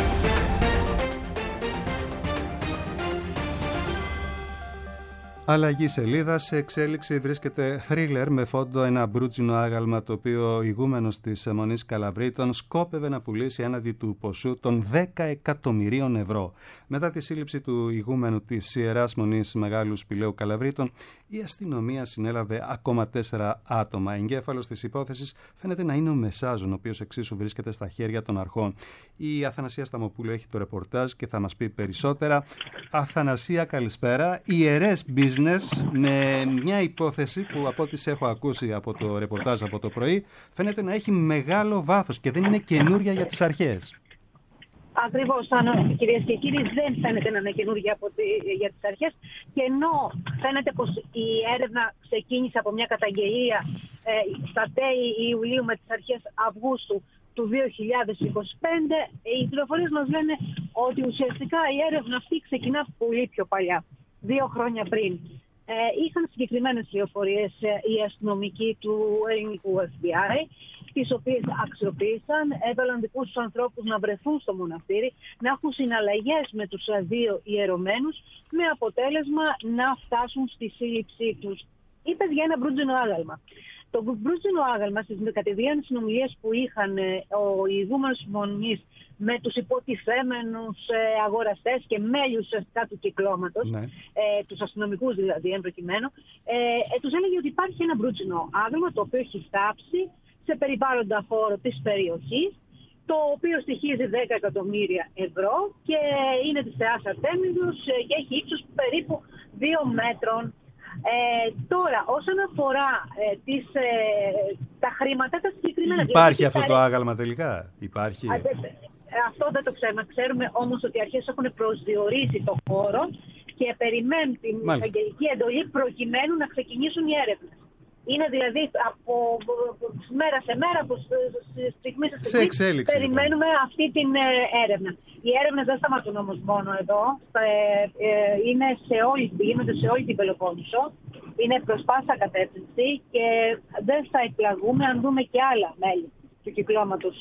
[SPEAKER 2] Αλλαγή σελίδα. Σε εξέλιξη βρίσκεται θρίλερ με φόντο ένα μπρούτσινο άγαλμα, το οποίο ο ηγούμενος της Μονής Καλαβρίτων σκόπευε να πουλήσει έναντι του ποσού των 10 εκατομμυρίων ευρώ. Μετά τη σύλληψη του ηγούμενου της Ιεράς Μονής Μεγάλου Σπηλαίου Καλαβρίτων, η αστυνομία συνέλαβε ακόμα 4 άτομα. Εγκέφαλος της υπόθεσης φαίνεται να είναι ο Μεσάζων, ο οποίος εξίσου βρίσκεται στα χέρια των αρχών. Η Αθανασία Σταμοπούλου έχει το ρεπορτάζ και θα μας πει περισσότερα. Αθανασία, καλησπέρα. Ιερές business, με μια υπόθεση που, από ό,τι σε έχω ακούσει από το ρεπορτάζ από το πρωί, φαίνεται να έχει μεγάλο βάθος και δεν είναι καινούρια για τις αρχές.
[SPEAKER 21] Ακριβώς, κυρίες και κύριοι, δεν φαίνεται να είναι καινούργια για τις αρχές, και ενώ φαίνεται πως η έρευνα ξεκίνησε από μια καταγγελία στα τέλη Ιουλίου με τις αρχές Αυγούστου του 2025, οι πληροφορίες μας λένε ότι ουσιαστικά η έρευνα αυτή ξεκινά πολύ πιο παλιά, 2 χρόνια πριν. Είχαν συγκεκριμένες πληροφορίες οι αστυνομικοί του ελληνικού FBI, τις οποίες αξιοποίησαν, έβαλαν δικούς τους ανθρώπους να βρεθούν στο μοναστήρι, να έχουν συναλλαγές με τους 2 ιερωμένους, με αποτέλεσμα να φτάσουν στη σύλληψή τους. Είπες για ένα μπρούτζινο άγαλμα. Το μπρούτζινο άγαλμα στις κατηδίαν συνομιλίες που είχαν ο ηγούμενος μονής με τους υποτιθέμενους αγοραστές και μέλη ουσιαστικά του κυκλώματος, τους αστυνομικούς δηλαδή εν προκειμένου, τους έλεγε ότι υπάρχει ένα μπρούτζινο άγαλμα το οποίο έχει θάψει σε περιβάλλοντα χώρο της περιοχής, το οποίο στοιχίζει 10 εκατομμύρια ευρώ και είναι της θεάς Αρτέμιδος και έχει ύψος περίπου 2 μέτρων. Τώρα, όσον αφορά τα χρήματα, τα συγκεκριμένα...
[SPEAKER 2] Υπάρχει αυτό το άγαλμα τελικά? Υπάρχει?
[SPEAKER 21] Αυτό δεν το ξέρουμε. Ξέρουμε όμως ότι οι αρχές έχουν προσδιορίσει το χώρο και περιμένουν την εισαγγελική εντολή προκειμένου να ξεκινήσουν οι έρευνες. Είναι δηλαδή από μέρα σε μέρα, από στιγμή σε στιγμή, περιμένουμε αυτή την έρευνα. Οι έρευνες δεν σταματούν όμως μόνο εδώ. Γίνονται σε όλη την Πελοπόννησο. Είναι προς πάσα κατεύθυνση και δεν θα εκπλαγούμε αν δούμε και άλλα μέλη του κυκλώματος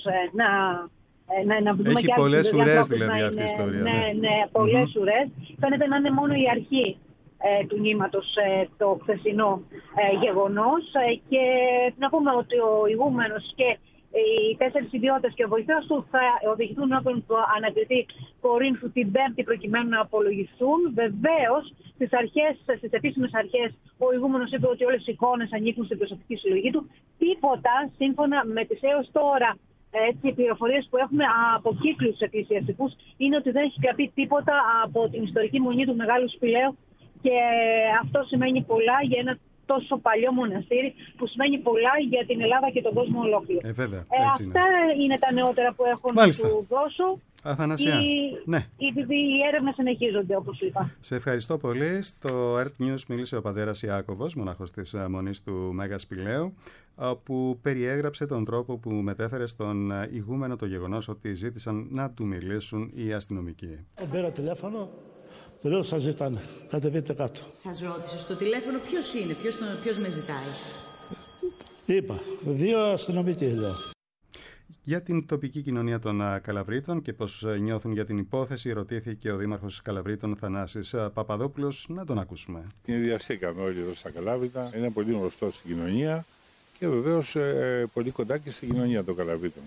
[SPEAKER 21] να δούμε.
[SPEAKER 2] Έχει πολλές ουρές δηλαδή αυτή η ιστορία.
[SPEAKER 21] Ναι, πολλές ουρές. Φαίνεται να είναι μόνο η αρχή του νήματος το χθεσινό γεγονός και να πούμε ότι ο ηγούμενος και οι 4 ιδιώτες και ο βοηθός του θα οδηγηθούν όποιον του ανακριτή Κορίνθου την Πέμπτη προκειμένου να απολογηθούν. Βεβαίως στις επίσημες αρχές ο ηγούμενος είπε ότι όλες οι εικόνες ανήκουν στην προσωπική συλλογή του. Τίποτα σύμφωνα με τις έως τώρα οι πληροφορίες που έχουμε από κύκλους εκκλησιαστικούς είναι ότι δεν έχει κρατεί τίποτα από την ιστορική μονή του Μεγάλου Σπηλαίου. Και αυτό σημαίνει πολλά για ένα τόσο παλιό μοναστήρι που σημαίνει πολλά για την Ελλάδα και τον κόσμο ολόκληρο.
[SPEAKER 2] Βέβαια,
[SPEAKER 21] αυτά είναι τα νεότερα που έχω να σου δώσω.
[SPEAKER 2] Αθανασία.
[SPEAKER 21] Οι έρευνες συνεχίζονται, όπως είπα. Σε
[SPEAKER 2] ευχαριστώ πολύ. Στο Earth News μίλησε ο πατέρας Ιάκωβος, μοναχός της Μονής του Μέγα Σπηλαίου, που περιέγραψε τον τρόπο που μετέφερε στον ηγούμενο το γεγονός ότι ζήτησαν να του μιλήσουν οι αστυνομικοί.
[SPEAKER 1] Πήρα τηλέφωνο. Του λέω, σας ζητάνε. Κατεβείτε κάτω.
[SPEAKER 22] Σας ρώτησε στο τηλέφωνο ποιος είναι, ποιος με ζητάει.
[SPEAKER 1] Είπα, 2 αστυνομικοί λέω.
[SPEAKER 2] Για την τοπική κοινωνία των Καλαβρίτων και πώς νιώθουν για την υπόθεση, ρωτήθηκε ο Δήμαρχος Καλαβρίτων Θανάσης Παπαδόπουλος. Να τον ακούσουμε.
[SPEAKER 23] Συνδυαστήκαμε όλοι εδώ στα Καλάβρητα. Είναι πολύ γνωστό στην κοινωνία και βεβαίως πολύ κοντά και στην κοινωνία των Καλαβρίτων.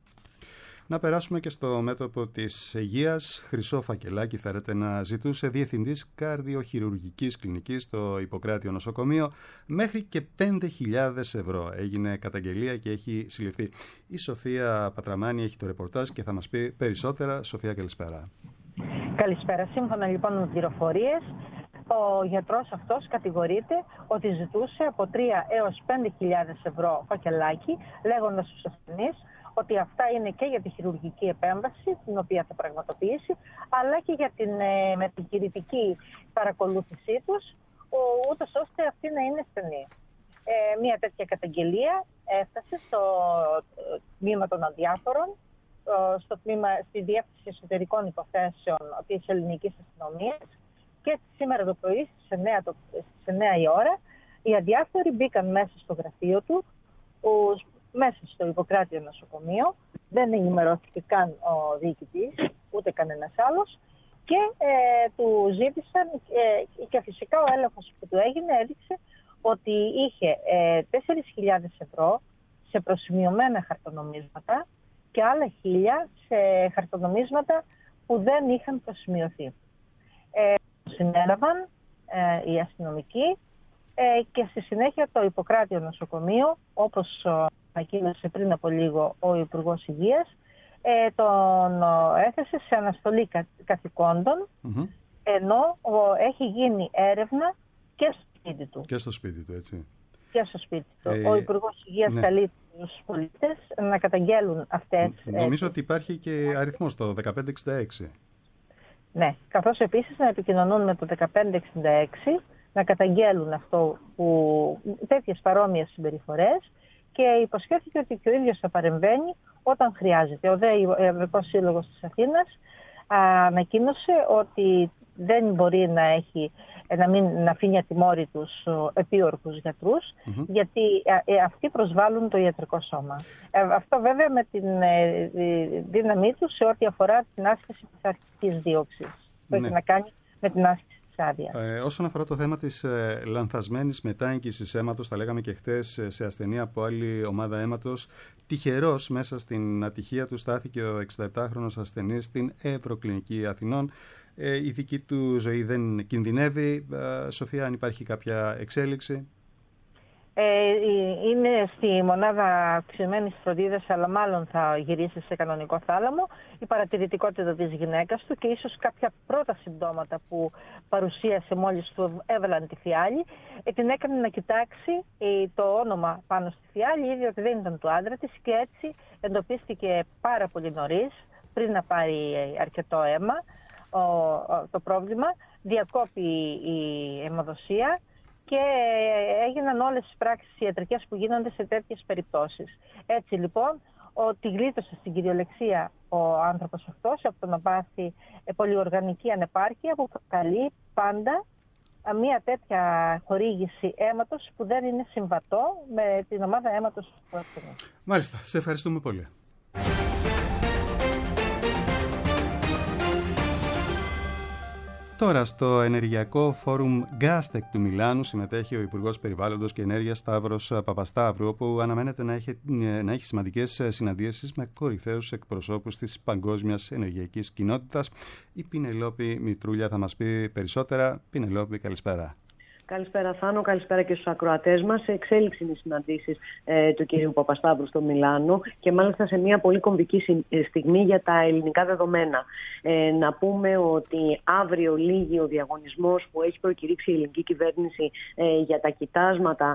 [SPEAKER 2] Να περάσουμε και στο μέτωπο της υγείας. Χρυσό Φακελάκη φέρεται να ζητούσε διευθυντής καρδιοχειρουργικής κλινικής στο Ιπποκράτιο νοσοκομείο μέχρι και 5.000 ευρώ. Έγινε καταγγελία και έχει συλληφθεί. Η Σοφία Πατραμάνη έχει το ρεπορτάζ και θα μας πει περισσότερα. Σοφία, καλησπέρα.
[SPEAKER 24] Καλησπέρα. Σύμφωνα λοιπόν με πληροφορίες, ο γιατρός αυτός κατηγορείται ότι ζητούσε από 3 έως 5.000 ευρώ φακελάκι, λέγοντας στους ασθενείς ότι αυτά είναι και για τη χειρουργική επέμβαση, την οποία θα πραγματοποιήσει, αλλά και για την μεταχειρητική παρακολούθησή τους, ούτως ώστε αυτή να είναι στενή. Μία τέτοια καταγγελία έφτασε στο τμήμα των αδιάφορων, στη Διεύθυνση Εσωτερικών Υποθέσεων της Ελληνικής Αστυνομίας και σήμερα το πρωί στις 9 η ώρα οι αδιάφοροι μπήκαν μέσα στο γραφείο του, μέσα στο Ιπποκράτιο νοσοκομείο, δεν ενημερώθηκε καν ο διοικητής, ούτε κανένας άλλος και του ζήτησαν και φυσικά ο έλεγχος που του έγινε έδειξε ότι είχε 4.000 ευρώ σε προσημειωμένα χαρτονομίσματα και άλλα 1.000 σε χαρτονομίσματα που δεν είχαν προσημειωθεί. Συνέλαβαν οι αστυνομικοί και στη συνέχεια το Ιπποκράτιο νοσοκομείο, όπως ανακοίνωσε πριν από λίγο ο Υπουργός Υγείας, τον έθεσε σε αναστολή καθηκόντων, ενώ έχει γίνει έρευνα και στο σπίτι του.
[SPEAKER 2] Και στο σπίτι του, έτσι.
[SPEAKER 24] Και στο σπίτι του. Ο Υπουργός Υγείας καλεί τους πολίτες να καταγγέλουν αυτές.
[SPEAKER 2] Νομίζω ότι υπάρχει και αριθμός το 1566.
[SPEAKER 24] Ναι, καθώς επίσης να επικοινωνούν με το 1566, να καταγγέλουν αυτό τέτοιες παρόμοιες συμπεριφορές και υποσχέθηκε ότι και ο ίδιος θα παρεμβαίνει όταν χρειάζεται. Ο Ιατρικός Σύλλογος της Αθήνας ανακοίνωσε ότι δεν μπορεί να αφήνει ατιμόρυτους επίορκους γιατρούς, γιατί αυτοί προσβάλλουν το ιατρικό σώμα. Αυτό βέβαια με την δύναμή του σε ό,τι αφορά την άσκηση της αρχικής δίωξης. Που έχει να κάνει με την άσκηση της άδεια.
[SPEAKER 2] Όσον αφορά το θέμα της λανθασμένης μετάγκησης αίματος, τα λέγαμε και χτες σε ασθενή από άλλη ομάδα αίματος, τυχερός μέσα στην ατυχία του στάθηκε ο 67χρονος ασθενής στην Ευρωκλινική Αθηνών. Η δική του ζωή δεν κινδυνεύει. Σοφία, αν υπάρχει κάποια εξέλιξη?
[SPEAKER 24] Είναι στη μονάδα αυξημένης φροντίδας, αλλά μάλλον θα γυρίσει σε κανονικό θάλαμο. Η παρατηρητικότητα της γυναίκας του και ίσως κάποια πρώτα συμπτώματα που παρουσίασε μόλις του έβαλαν τη φιάλη, την έκανε να κοιτάξει το όνομα πάνω στη φιάλη, είδε ότι δεν ήταν του άντρα της και έτσι εντοπίστηκε πάρα πολύ νωρίς, πριν να πάρει αρκετό αίμα το πρόβλημα, διακόπη η αιμοδοσία και έγιναν όλες τις πράξεις ιατρικές που γίνονται σε τέτοιες περιπτώσεις. Έτσι λοιπόν, ότι γλίτωσε στην κυριολεξία ο άνθρωπος αυτός από το να πάθει πολυοργανική ανεπάρκεια που προκαλεί πάντα μια τέτοια χορήγηση αίματος που δεν είναι συμβατό με την ομάδα αίματος του ασθενή.
[SPEAKER 2] Μάλιστα, σε ευχαριστούμε πολύ. Τώρα στο Ενεργειακό Φόρουμ Gastec του Μιλάνου συμμετέχει ο Υπουργός Περιβάλλοντος και Ενέργειας Σταύρος Παπασταύρου, όπου αναμένεται να έχει σημαντικές συναντήσεις με κορυφαίους εκπροσώπους της παγκόσμιας ενεργειακής κοινότητας. Η Πινελόπη Μητρούλια θα μας πει περισσότερα. Πινελόπη, καλησπέρα.
[SPEAKER 4] Καλησπέρα Θάνο, καλησπέρα και στους ακροατές μας. Σε εξέλιξη είναι οι συναντήσεις του κ. Παπασταύρου στο Μιλάνο και μάλιστα σε μια πολύ κομβική στιγμή για τα ελληνικά δεδομένα. Να πούμε ότι αύριο λήγει ο διαγωνισμός που έχει προκηρύξει η ελληνική κυβέρνηση για τα κοιτάσματα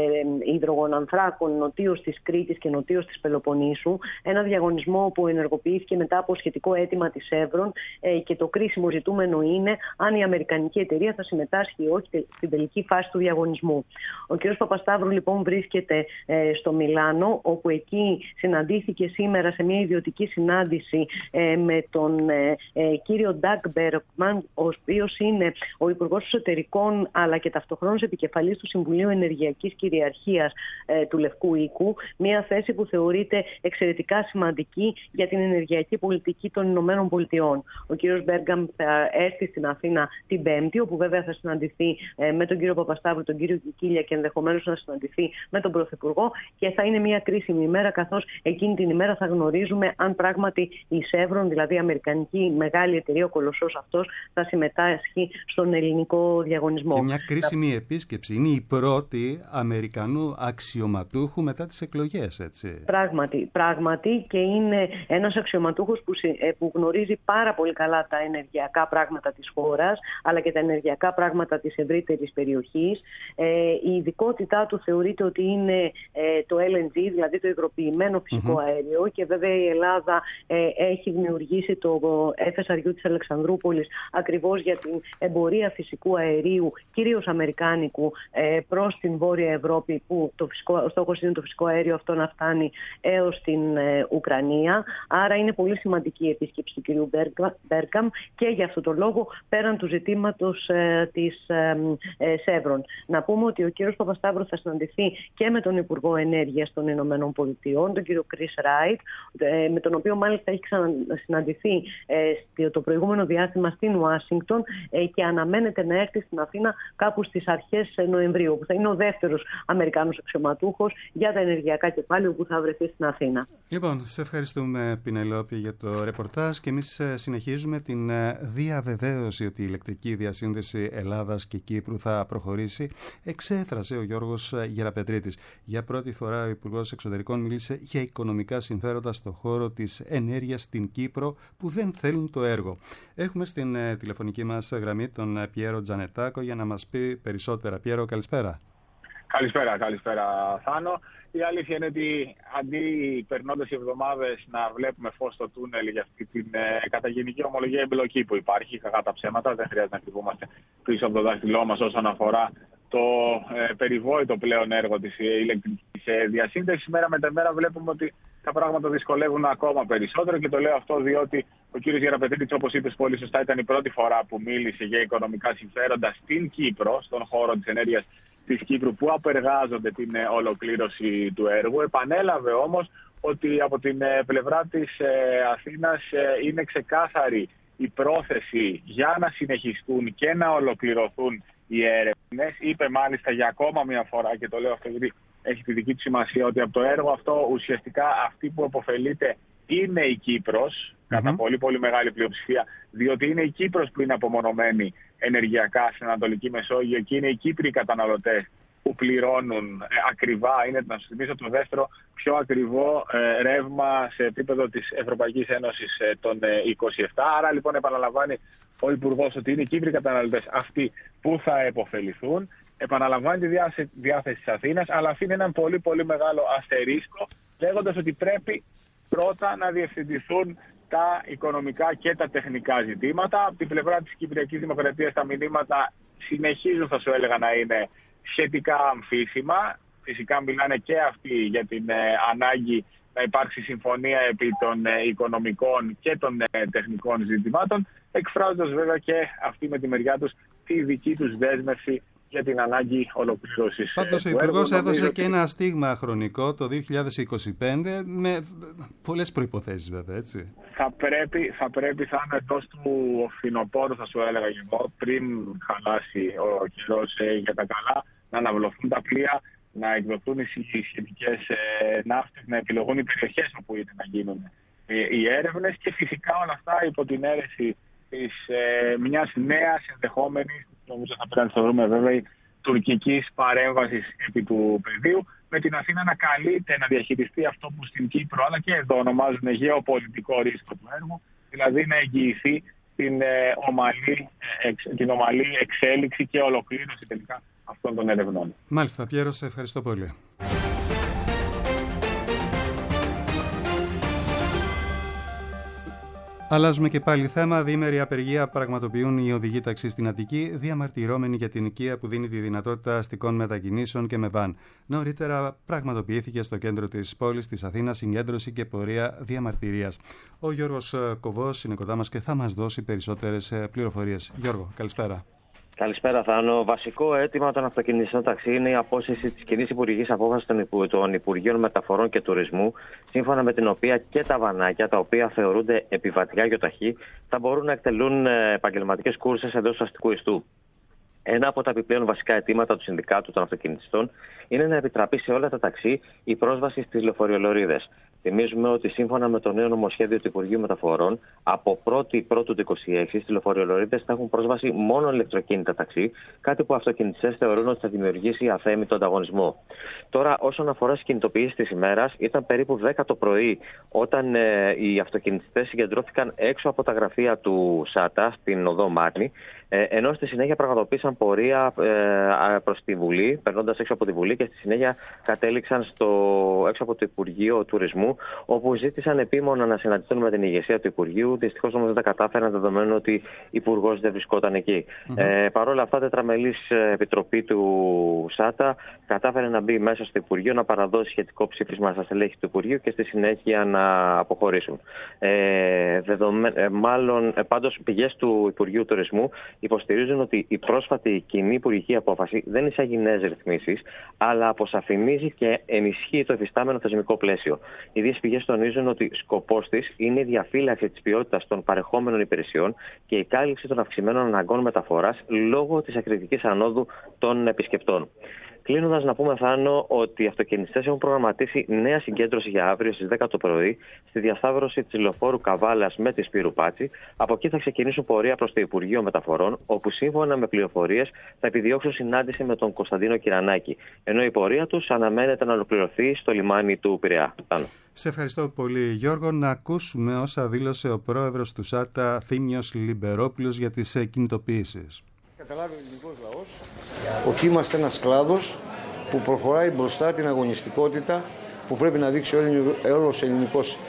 [SPEAKER 4] υδρογονανθράκων νοτίως της Κρήτης και νοτίως της Πελοποννήσου. Ένα διαγωνισμό που ενεργοποιήθηκε μετά από σχετικό αίτημα της Εύρων και το κρίσιμο ζητούμενο είναι αν η αμερικανική εταιρεία θα συμμετάσχει ή όχι στην τελική φάση του διαγωνισμού. Ο κ. Παπασταύρου λοιπόν βρίσκεται στο Μιλάνο, όπου εκεί συναντήθηκε σήμερα σε μια ιδιωτική συνάντηση με τον κύριο Ντάγκ Μπέρκμαν, ο οποίος είναι ο Υπουργός Εσωτερικών αλλά και ταυτοχρόνως επικεφαλής του Συμβουλίου Ενεργειακής Κυριαρχίας του Λευκού Οίκου, μια θέση που θεωρείται εξαιρετικά σημαντική για την ενεργειακή πολιτική των Ηνωμένων Πολιτειών. Ο κ. Μπέρκμαν θα έρθει στην Αθήνα την Πέμπτη, όπου βέβαια θα συναντηθεί με τον κύριο Παπασταύρου, τον κύριο Κικίλια και ενδεχομένως να συναντηθεί με τον Πρωθυπουργό, και θα είναι μια κρίσιμη ημέρα, καθώς εκείνη την ημέρα θα γνωρίζουμε αν πράγματι η Σεύρον, δηλαδή η αμερικανική μεγάλη εταιρεία, ο κολοσσός αυτός, θα συμμετάσχει στον ελληνικό διαγωνισμό.
[SPEAKER 2] Και μια κρίσιμη επίσκεψη. Είναι η πρώτη Αμερικανού αξιωματούχου μετά τις εκλογές, έτσι.
[SPEAKER 4] Πράγματι, και είναι ένας αξιωματούχος που γνωρίζει πάρα πολύ καλά τα ενεργειακά πράγματα της χώρας, αλλά και τα ενεργειακά πράγματα της ευρύτερης περιοχής. Η ειδικότητά του θεωρείται ότι είναι το LNG, δηλαδή το υγροποιημένο φυσικό αέριο, και βέβαια η Ελλάδα έχει δημιουργήσει το FSRU της Αλεξανδρούπολης ακριβώς για την εμπορία φυσικού αερίου, κυρίως αμερικάνικου, προς την Βόρεια Ευρώπη, που ο στόχος είναι το φυσικό αέριο αυτό να φτάνει έως την Ουκρανία. Άρα είναι πολύ σημαντική η επίσκεψη του κυρίου Μπέρκαμ και για αυτό το λόγο, πέραν του ζητήματος της Σεύρον. Να πούμε ότι ο κύριος Παπασταύρου θα συναντηθεί και με τον Υπουργό Ενέργειας των Ηνωμένων Πολιτειών, τον κύριο Chris Wright, με τον οποίο μάλιστα έχει ξανασυναντηθεί το προηγούμενο διάστημα στην Ουάσιγκτον, και αναμένεται να έρθει στην Αθήνα κάπου στις αρχές Νοεμβρίου, που θα είναι ο δεύτερος Αμερικάνος αξιωματούχος για τα ενεργειακά κεφάλαια που θα βρεθεί στην Αθήνα.
[SPEAKER 2] Λοιπόν, σε ευχαριστούμε Πινελόπη για το ρεπορτάζ, και εμείς συνεχίζουμε την διαβεβαίωση ότι η ηλεκτρική διασύνδεση Ελλάδας και Κύπρου θα προχωρήσει. Εξέφρασε ο Γιώργος Γεραπετρίτης. Για πρώτη φορά ο Υπουργός Εξωτερικών μίλησε για οικονομικά συμφέροντα στο χώρο της ενέργειας στην Κύπρο που δεν θέλουν το έργο. Έχουμε στην τηλεφωνική μας γραμμή τον Πιέρο Τζανετάκο για να μας πει περισσότερα. Πιέρο, καλησπέρα.
[SPEAKER 5] Καλησπέρα Θάνο. Η αλήθεια είναι ότι αντί περνώντας οι εβδομάδες να βλέπουμε φως στο τούνελ για αυτή την κατά γενική ομολογία εμπλοκή που υπάρχει, κακά τα ψέματα, δεν χρειάζεται να κρυβόμαστε πίσω από το δάχτυλό μας όσον αφορά το περιβόητο πλέον έργο της ηλεκτρικής διασύνδεσης. Μέρα με τη μέρα βλέπουμε ότι τα πράγματα δυσκολεύουν ακόμα περισσότερο, και το λέω αυτό διότι ο κύριος Γεραπετρίτης, όπως είπες πολύ σωστά, ήταν η πρώτη φορά που μίλησε για οικονομικά συμφέροντα στην Κύπρο, στον χώρο της ενέργειας της Κύπρου, που απεργάζονται την ολοκλήρωση του έργου. Επανέλαβε όμως ότι από την πλευρά της Αθήνας είναι ξεκάθαρη η πρόθεση για να συνεχιστούν και να ολοκληρωθούν οι έρευνες. Είπε μάλιστα για ακόμα μια φορά, και το λέω αυτό γιατί έχει τη δική του σημασία, ότι από το έργο αυτό ουσιαστικά αυτή που επωφελείται είναι η Κύπρος, κατά πολύ πολύ μεγάλη πλειοψηφία, διότι είναι η Κύπρος που είναι απομονωμένη ενεργειακά στην Ανατολική Μεσόγειο και είναι οι Κύπροι καταναλωτές που πληρώνουν ακριβά, είναι, να σου θυμίσω, το δεύτερο πιο ακριβό ρεύμα σε επίπεδο της Ευρωπαϊκής Ένωσης των 27. Άρα λοιπόν επαναλαμβάνει ο Υπουργός ότι είναι οι Κύπροι καταναλωτές αυτοί που θα επωφεληθούν. Επαναλαμβάνει τη διάθεση της Αθήνας, αλλά αφήνει έναν πολύ πολύ μεγάλο αστερίσκο, λέγοντας ότι πρέπει πρώτα να διευθετηθούν τα οικονομικά και τα τεχνικά ζητήματα. Από την πλευρά της Κυπριακής Δημοκρατίας τα μηνύματα συνεχίζουν, θα σου έλεγα, να είναι σχετικά αμφίσιμα. Φυσικά μιλάνε και αυτοί για την ανάγκη να υπάρξει συμφωνία επί των οικονομικών και των τεχνικών ζητημάτων, εκφράζοντας βέβαια και αυτοί με τη μεριά τους τη δική τους δέσμευση για την ανάγκη ολοκλήρωσης.
[SPEAKER 2] Πάντως ο Υπουργός έδωσε και ένα στίγμα χρονικό το 2025 με πολλές προϋποθέσεις βέβαια, έτσι.
[SPEAKER 5] Θα πρέπει θα είναι εντός του φθινοπόρου, θα σου έλεγα εγώ, πριν χαλάσει ο καιρός για τα καλά, να αναβλωθούν τα πλοία, να εκδοθούν οι σχετικές ναύτες, να επιλογούν οι περιοχές όπου είναι να γίνουν οι έρευνες και φυσικά όλα αυτά υπό την αίρεση της μιας νέας ενδεχόμενης, νομίζω θα πρέπει να θεωρούμε βέβαια, τουρκικής παρέμβασης επί του πεδίου, με την Αθήνα να καλείται να διαχειριστεί αυτό που στην Κύπρο αλλά και εδώ ονομάζουν γεωπολιτικό ρίσκο του έργου, δηλαδή να εγγυηθεί την ομαλή εξέλιξη και ολοκλήρωση τελικά αυτών των ερευνών.
[SPEAKER 2] Μάλιστα, Πιέρο, σε ευχαριστώ πολύ. Αλλάζουμε και πάλι θέμα. Διήμερη απεργία πραγματοποιούν οι οδηγοί ταξί στην Αττική, διαμαρτυρώμενοι για την οικία που δίνει τη δυνατότητα αστικών μετακινήσεων και με βαν. Νωρίτερα πραγματοποιήθηκε στο κέντρο της πόλης της Αθήνας συγκέντρωση και πορεία διαμαρτυρίας. Ο Γιώργος Κοβός είναι κοντά μας και θα μας δώσει περισσότερες πληροφορίες. Γιώργο, καλησπέρα.
[SPEAKER 6] Καλησπέρα, Θάνο. Βασικό αίτημα των αυτοκινητικών ταξί είναι η απόσυρση της κοινής υπουργικής απόφασης των Υπουργείων Μεταφορών και Τουρισμού, σύμφωνα με την οποία και τα βανάκια, τα οποία θεωρούνται επιβατικά γιοταχή, θα μπορούν να εκτελούν επαγγελματικές κούρσες εντός του αστικού ιστού. Ένα από τα επιπλέον βασικά αιτήματα του Συνδικάτου των Αυτοκινητιστών είναι να επιτραπεί σε όλα τα ταξί η πρόσβαση στις λεωφορειολωρίδες. Θυμίζουμε ότι σύμφωνα με το νέο νομοσχέδιο του Υπουργείου Μεταφορών, από 1η Πρώτου του 2026 στις λεωφορειολωρίδες θα έχουν πρόσβαση μόνο ηλεκτροκίνητα ταξί, κάτι που αυτοκινητιστές θεωρούν ότι θα δημιουργήσει αθέμητο ανταγωνισμό. Τώρα, όσον αφορά στις κινητοποιήσεις της ημέρας, ήταν περίπου 10 το πρωί όταν οι αυτοκινητιστές συγκεντρώθηκαν έξω από τα γραφεία του ΣΑΤΑ στην οδό Μάρνη, ενώ στη συνέχεια πραγματοποίησαν πορεία προς τη Βουλή, περνώντας έξω από τη Βουλή, και στη συνέχεια κατέληξαν έξω από το Υπουργείο Τουρισμού, όπου ζήτησαν επίμονα να συναντηθούν με την ηγεσία του Υπουργείου. Δυστυχώς όμως δεν τα κατάφεραν, δεδομένου ότι ο Υπουργός δεν βρισκόταν εκεί. Παρ' όλα αυτά, τετραμελής επιτροπή του ΣΑΤΑ κατάφερε να μπει μέσα στο Υπουργείο, να παραδώσει σχετικό ψήφισμα στα στελέχη του Υπουργείου και στη συνέχεια να αποχωρήσουν. Πάντως, πηγές του Υπουργείου Τουρισμού υποστηρίζουν ότι η πρόσφατη κοινή υπουργική απόφαση δεν εισάγει νέες ρυθμίσεις, αλλά αποσαφηνίζει και ενισχύει το εφιστάμενο θεσμικό πλαίσιο. Οι ίδιες πηγές τονίζουν ότι σκοπός της είναι η διαφύλαξη της ποιότητας των παρεχόμενων υπηρεσιών και η κάλυψη των αυξημένων αναγκών μεταφοράς λόγω της ακριτικής ανόδου των επισκεπτών. Κλείνοντας, να πούμε, Θάνο, ότι οι αυτοκινητιστές έχουν προγραμματίσει νέα συγκέντρωση για αύριο στις 10 το πρωί στη διασταύρωση της λεωφόρου Καβάλας με τη Σπύρου Πάτση. Από εκεί θα ξεκινήσουν πορεία προς το Υπουργείο Μεταφορών, όπου σύμφωνα με πληροφορίες θα επιδιώξουν συνάντηση με τον Κωνσταντίνο Κυρανάκη. Ενώ η πορεία τους αναμένεται να ολοκληρωθεί στο λιμάνι του Πειραιά.
[SPEAKER 2] Σε ευχαριστώ πολύ, Γιώργο. Να ακούσουμε όσα δήλωσε ο πρόεδρος του ΣΑΤΑ, Θήμιος Λιμπερόπουλος, για τις κινητοποιήσεις.
[SPEAKER 7] Καταλάβει ο ελληνικός λαός ότι είμαστε ένας κλάδος που προχωράει μπροστά την αγωνιστικότητα που πρέπει να δείξει όλος ο ελληνικός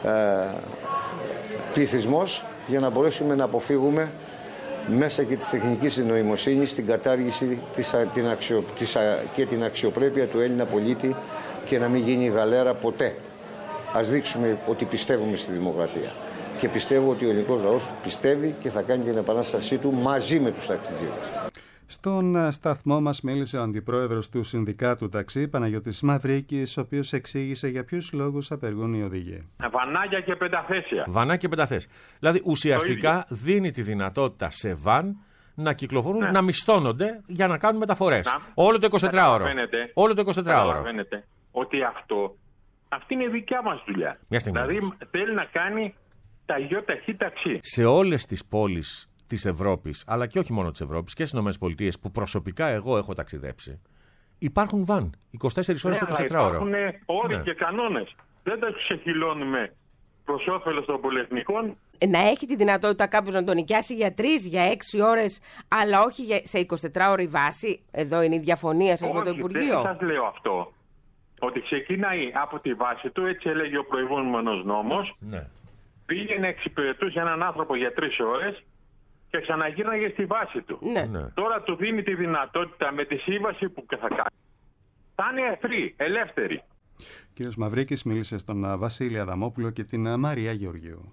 [SPEAKER 7] πληθυσμός, για να μπορέσουμε να αποφύγουμε μέσα και της τεχνικής νοημοσύνης την κατάργηση και την αξιοπρέπεια του Έλληνα πολίτη και να μην γίνει γαλέρα ποτέ. Ας δείξουμε ότι πιστεύουμε στη δημοκρατία. Και πιστεύω ότι ο ελληνικός λαός πιστεύει και θα κάνει την επανάστασή του μαζί με τους ταξιτζίδες.
[SPEAKER 2] Στον σταθμό μας μίλησε ο αντιπρόεδρος του Συνδικάτου Ταξί, Παναγιώτης Μαυρίκης, ο οποίος εξήγησε για ποιους λόγους απεργούν οι οδηγοί.
[SPEAKER 3] Βανάκια και πενταθέσια.
[SPEAKER 8] Βανάκια και πενταθέσια. Δηλαδή ουσιαστικά δίνει τη δυνατότητα σε βαν να κυκλοφορούν, να μισθώνονται για να κάνουν μεταφορές. Όλο το 24ωρο. Όλο το 24ωρο.
[SPEAKER 3] Καταλαβαίνετε ότι αυτή είναι δικιά μας δουλειά. Δηλαδή θέλει να κάνει τα ΙΤΑΧ ταξί.
[SPEAKER 8] Σε όλες τις πόλεις της Ευρώπης, αλλά και όχι μόνο της Ευρώπης, και στις ΗΠΑ που προσωπικά εγώ έχω ταξιδέψει, υπάρχουν βαν 24 ώρες το 24ωρο.
[SPEAKER 3] Υπάρχουν όροι και κανόνες. Δεν τα ξεχυλώνουμε προς όφελος των πολυεθνικών.
[SPEAKER 16] Να έχει τη δυνατότητα κάποιος να τον νοικιάσει για 3, για 6 ώρες, αλλά όχι σε 24ωρη βάση. Εδώ είναι η διαφωνία σας με το Υπουργείο.
[SPEAKER 3] Δεν σας λέω αυτό. Ότι ξεκινάει από τη βάση του, έτσι έλεγε ο προηγούμενος νόμος.
[SPEAKER 8] Ναι.
[SPEAKER 3] Πήγαινε, εξυπηρετούσε έναν άνθρωπο για 3 ώρες και ξαναγύρναγε στη βάση του.
[SPEAKER 16] Ναι.
[SPEAKER 3] Τώρα του δίνει τη δυνατότητα με τη σύμβαση που θα κάνει. Θα είναι free, ελεύθερη.
[SPEAKER 2] Κύριος Μαυρίκης μίλησε στον Βασίλη Αδαμόπουλο και την Μαρία Γεωργίου.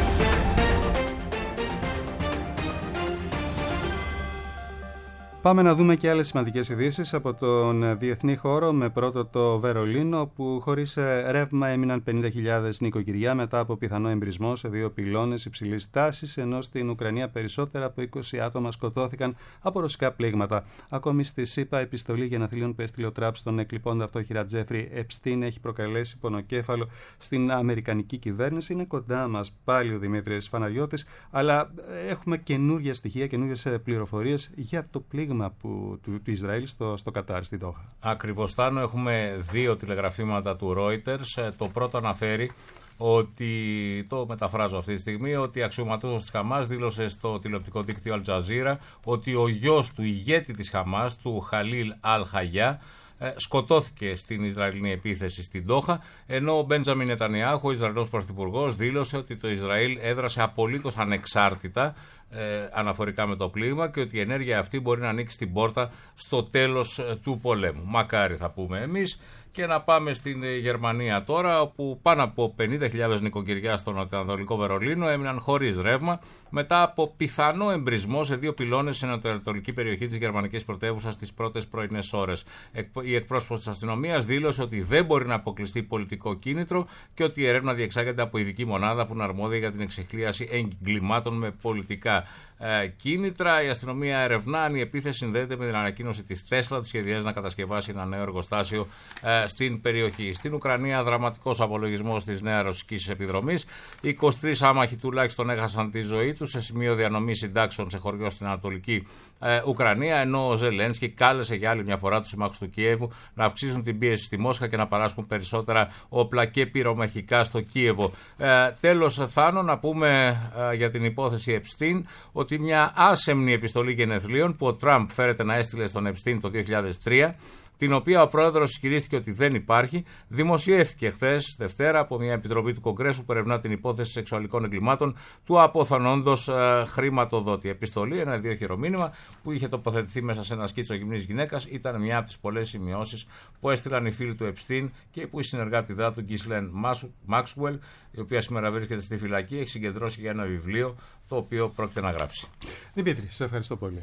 [SPEAKER 2] Πάμε να δούμε και άλλες σημαντικές ειδήσεις από τον διεθνή χώρο, με πρώτο το Βερολίνο, που χωρίς ρεύμα έμειναν 50.000 νοικοκυριά μετά από πιθανό εμπρισμό σε 2 πυλώνες υψηλής τάσης, ενώ στην Ουκρανία περισσότερα από 20 άτομα σκοτώθηκαν από ρωσικά πλήγματα. Ακόμη στη ΣΥΠΑ, επιστολή γεναθλίων που έστειλε ο Τραμπ στον εκλειπώντα αυτόχειρα Τζέφρι Επστίν έχει προκαλέσει πονοκέφαλο στην αμερικανική κυβέρνηση. Είναι κοντά μας πάλι ο Δημήτρης Φαναριώτης, αλλά έχουμε καινούργια στοιχεία, καινούργιες πληροφορίες για το πλήγμα του Ισραήλ στο Κατάρ, στην Δόχα.
[SPEAKER 9] Ακριβώς, Τάνο, έχουμε 2 τηλεγραφήματα του Reuters. Το πρώτο αναφέρει ότι, το μεταφράζω αυτή τη στιγμή, ότι αξιωματούχος της Χαμάς δήλωσε στο τηλεοπτικό δίκτυο Al Jazeera ότι ο γιος του ηγέτη της Χαμάς, του Χαλίλ Αλ-Χαγιά, σκοτώθηκε στην Ισραηλινή επίθεση στην Δόχα, ενώ ο Μπέντζαμιν Νετανιάχου, ο Ισραηλινός πρωθυπουργός, δήλωσε ότι το Ισραήλ έδρασε απολύτως ανεξάρτητα αναφορικά με το πλήγμα και ότι η ενέργεια αυτή μπορεί να ανοίξει την πόρτα στο τέλος του πολέμου. Μακάρι, θα πούμε εμείς. Και να πάμε στην Γερμανία τώρα, όπου πάνω από 50.000 νοικοκυριά στο νοτιοανατολικό Βερολίνο έμειναν χωρίς ρεύμα μετά από πιθανό εμπρισμό σε 2 πυλώνες σε νοτιοανατολική περιοχή της γερμανικής πρωτεύουσας τις πρώτες πρωινές ώρες. Η εκπρόσωπος της αστυνομίας δήλωσε ότι δεν μπορεί να αποκλειστεί πολιτικό κίνητρο και ότι η έρευνα διεξάγεται από ειδική μονάδα που είναι αρμόδια για την εξεχλίαση εγκλημάτων με πολιτικά κίνητρα. Η αστυνομία ερευνά αν η επίθεση συνδέεται με την ανακοίνωση της Τέσλα ότι σχεδιάζει να κατασκευάσει ένα νέο εργοστάσιο στην περιοχή. Στην Ουκρανία, δραματικός απολογισμός της νέας ρωσικής επιδρομής. 23 άμαχοι τουλάχιστον έχασαν τη ζωή τους σε σημείο διανομής συντάξεων σε χωριό στην Ανατολική Ουκρανία, ενώ ο Ζελένσκι κάλεσε για άλλη μια φορά τους συμμάχους του Κιέβου να αυξήσουν την πίεση στη Μόσχα και να παράσχουν περισσότερα όπλα και πυρομαχικά στο Κίεβο. Τέλος, Θάνο, να πούμε για την υπόθεση Επστίν ότι μια άσεμνη επιστολή γενεθλίων που ο Τραμπ φέρεται να έστειλε στον Επστίν το 2003, την οποία ο πρόεδρος ισχυρίστηκε ότι δεν υπάρχει, δημοσιεύτηκε χθες Δευτέρα από μια επιτροπή του Κογκρέσου που ερευνά την υπόθεση σεξουαλικών εγκλημάτων του αποθανόντος χρηματοδότη. Επιστολή, ένα ιδιόχειρο μήνυμα που είχε τοποθετηθεί μέσα σε ένα σκίτσο γυμνής γυναίκας, ήταν μια από τις πολλές σημειώσεις που έστειλαν οι φίλοι του Επστίν και που η συνεργάτηδά του Γκισλέν Μάξουελ, η οποία σήμερα βρίσκεται στη φυλακή, έχει συγκεντρώσει για ένα βιβλίο το οποίο πρόκειται να γράψει.
[SPEAKER 2] Δημήτρη, σε ευχαριστώ πολύ.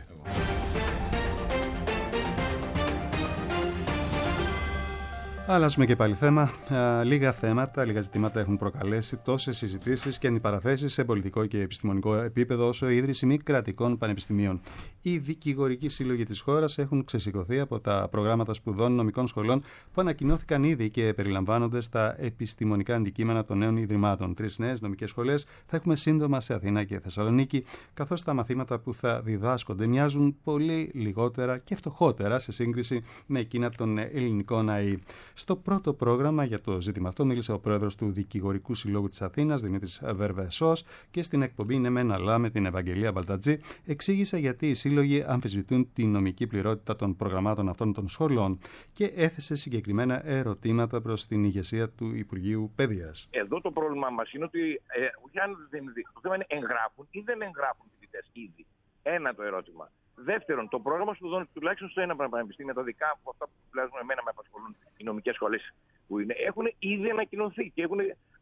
[SPEAKER 2] Αλλάζουμε και πάλι θέμα. Λίγα ζητήματα έχουν προκαλέσει τόσες συζητήσεις και αντιπαραθέσεις σε πολιτικό και επιστημονικό επίπεδο όσο η ίδρυση μη κρατικών πανεπιστημίων. Οι δικηγορικοί σύλλογοι της χώρας έχουν ξεσηκωθεί από τα προγράμματα σπουδών νομικών σχολών που ανακοινώθηκαν ήδη και περιλαμβάνονται στα επιστημονικά αντικείμενα των νέων ιδρυμάτων. 3 νέες νομικές σχολές θα έχουμε σύντομα σε Αθήνα και Θεσσαλονίκη, καθώς τα μαθήματα που θα διδάσκονται μοιάζουν πολύ λιγότερα και φτωχότερα σε σύγκριση με εκείνα των ελληνικών ΑΕΗ. Στο πρώτο πρόγραμμα για το ζήτημα αυτό μίλησε ο πρόεδρος του Δικηγορικού Συλλόγου της Αθήνας, Δημήτρης Βερβεσός, και στην εκπομπή «Ναι μεν αλλά» με την Ευαγγελία Μπαλτατζή εξήγησε γιατί οι σύλλογοι αμφισβητούν τη νομική πληρότητα των προγραμμάτων αυτών των σχολών και έθεσε συγκεκριμένα ερωτήματα προς την ηγεσία του Υπουργείου Παιδείας.
[SPEAKER 10] Εδώ το πρόβλημα μας είναι ότι το θέμα είναι εγγράφουν ή δεν εγγράφουν φοιτητές ήδη. Ένα το ερώτημα. Δεύτερον, το πρόγραμμα σπουδών, τουλάχιστον στο ένα πανεπιστήμιο, τα δικά μου, αυτά που τουλάχιστον εμένα με απασχολούν, οι νομικές σχολές που είναι, έχουν ήδη ανακοινωθεί και έχουν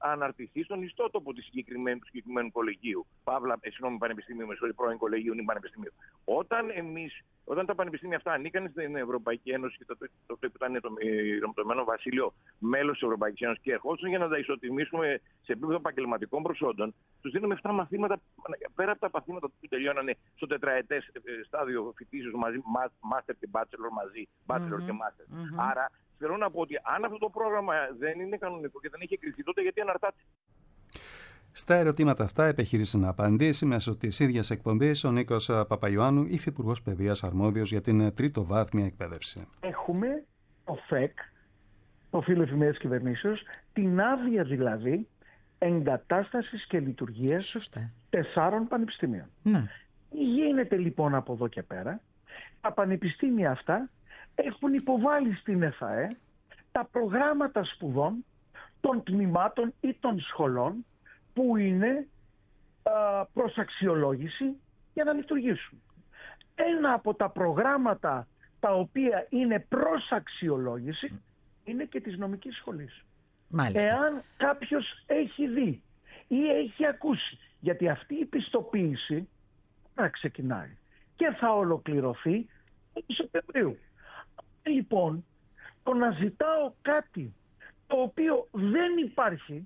[SPEAKER 10] αναρτηθεί στον ιστότοπο του συγκεκριμένου κολεγίου. Πανεπιστημίου, πρώην κολεγίου ή πανεπιστημίου. Όταν τα πανεπιστήμια αυτά ανήκαν στην Ευρωπαϊκή Ένωση και τότε που ήταν το Ηνωμένο Βασίλειο μέλος της Ευρωπαϊκής Ένωσης και ερχόντουσαν για να τα ισοτιμήσουμε σε επίπεδο επαγγελματικών προσόντων, τους δίνουμε 7 μαθήματα πέρα από τα μαθήματα που τελειώνανε στο τετραετές στάδιο φοιτήσεως μαζί, master και bachelor μαζί, bachelor και master. Άρα θέλω να πω ότι αν αυτό το πρόγραμμα δεν είναι κανονικό και δεν έχει εγκριθεί, τότε γιατί αναρτάται.
[SPEAKER 2] Στα ερωτήματα αυτά επιχείρησε να απαντήσει μέσω της ίδιας εκπομπής ο Νίκος Παπαϊωάννου, υφυπουργός παιδείας αρμόδιος για την τρίτο βάθμια εκπαίδευση.
[SPEAKER 11] Έχουμε το ΦΕΚ, Προφίλ Εφημερίδας Κυβερνήσεως, την άδεια δηλαδή εγκατάστασης και λειτουργίας 4 πανεπιστημίων. Ναι. Γίνεται λοιπόν από εδώ και πέρα, τα πανεπιστήμια αυτά έχουν υποβάλει στην ΕΦΑΕ τα προγράμματα σπουδών των τμήματων ή των σχολών που είναι προς αξιολόγηση για να λειτουργήσουν. Ένα από τα προγράμματα τα οποία είναι προς αξιολόγηση είναι και της νομικής σχολής. Μάλιστα. Εάν κάποιος έχει δει ή έχει ακούσει, γιατί αυτή η πιστοποίηση θα ξεκινάει και θα ολοκληρωθεί του Σεπτεμβρίου. Λοιπόν, το να ζητάω κάτι το οποίο δεν υπάρχει.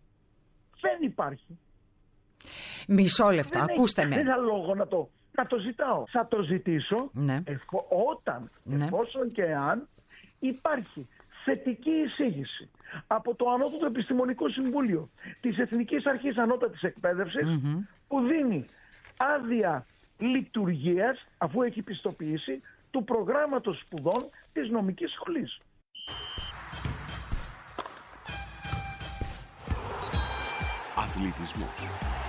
[SPEAKER 12] Μισό λεπτό, ακούστε με.
[SPEAKER 11] Δεν είναι λόγο να το ζητάω. Θα το ζητήσω εφόσον και αν υπάρχει θετική εισήγηση από το Ανώτατο Επιστημονικό Συμβούλιο της Εθνικής Αρχής Ανώτατης Εκπαίδευσης που δίνει άδεια λειτουργίας, αφού έχει πιστοποιήσει, του προγράμματος σπουδών της νομικής σχολής.
[SPEAKER 13] Αθλητισμός.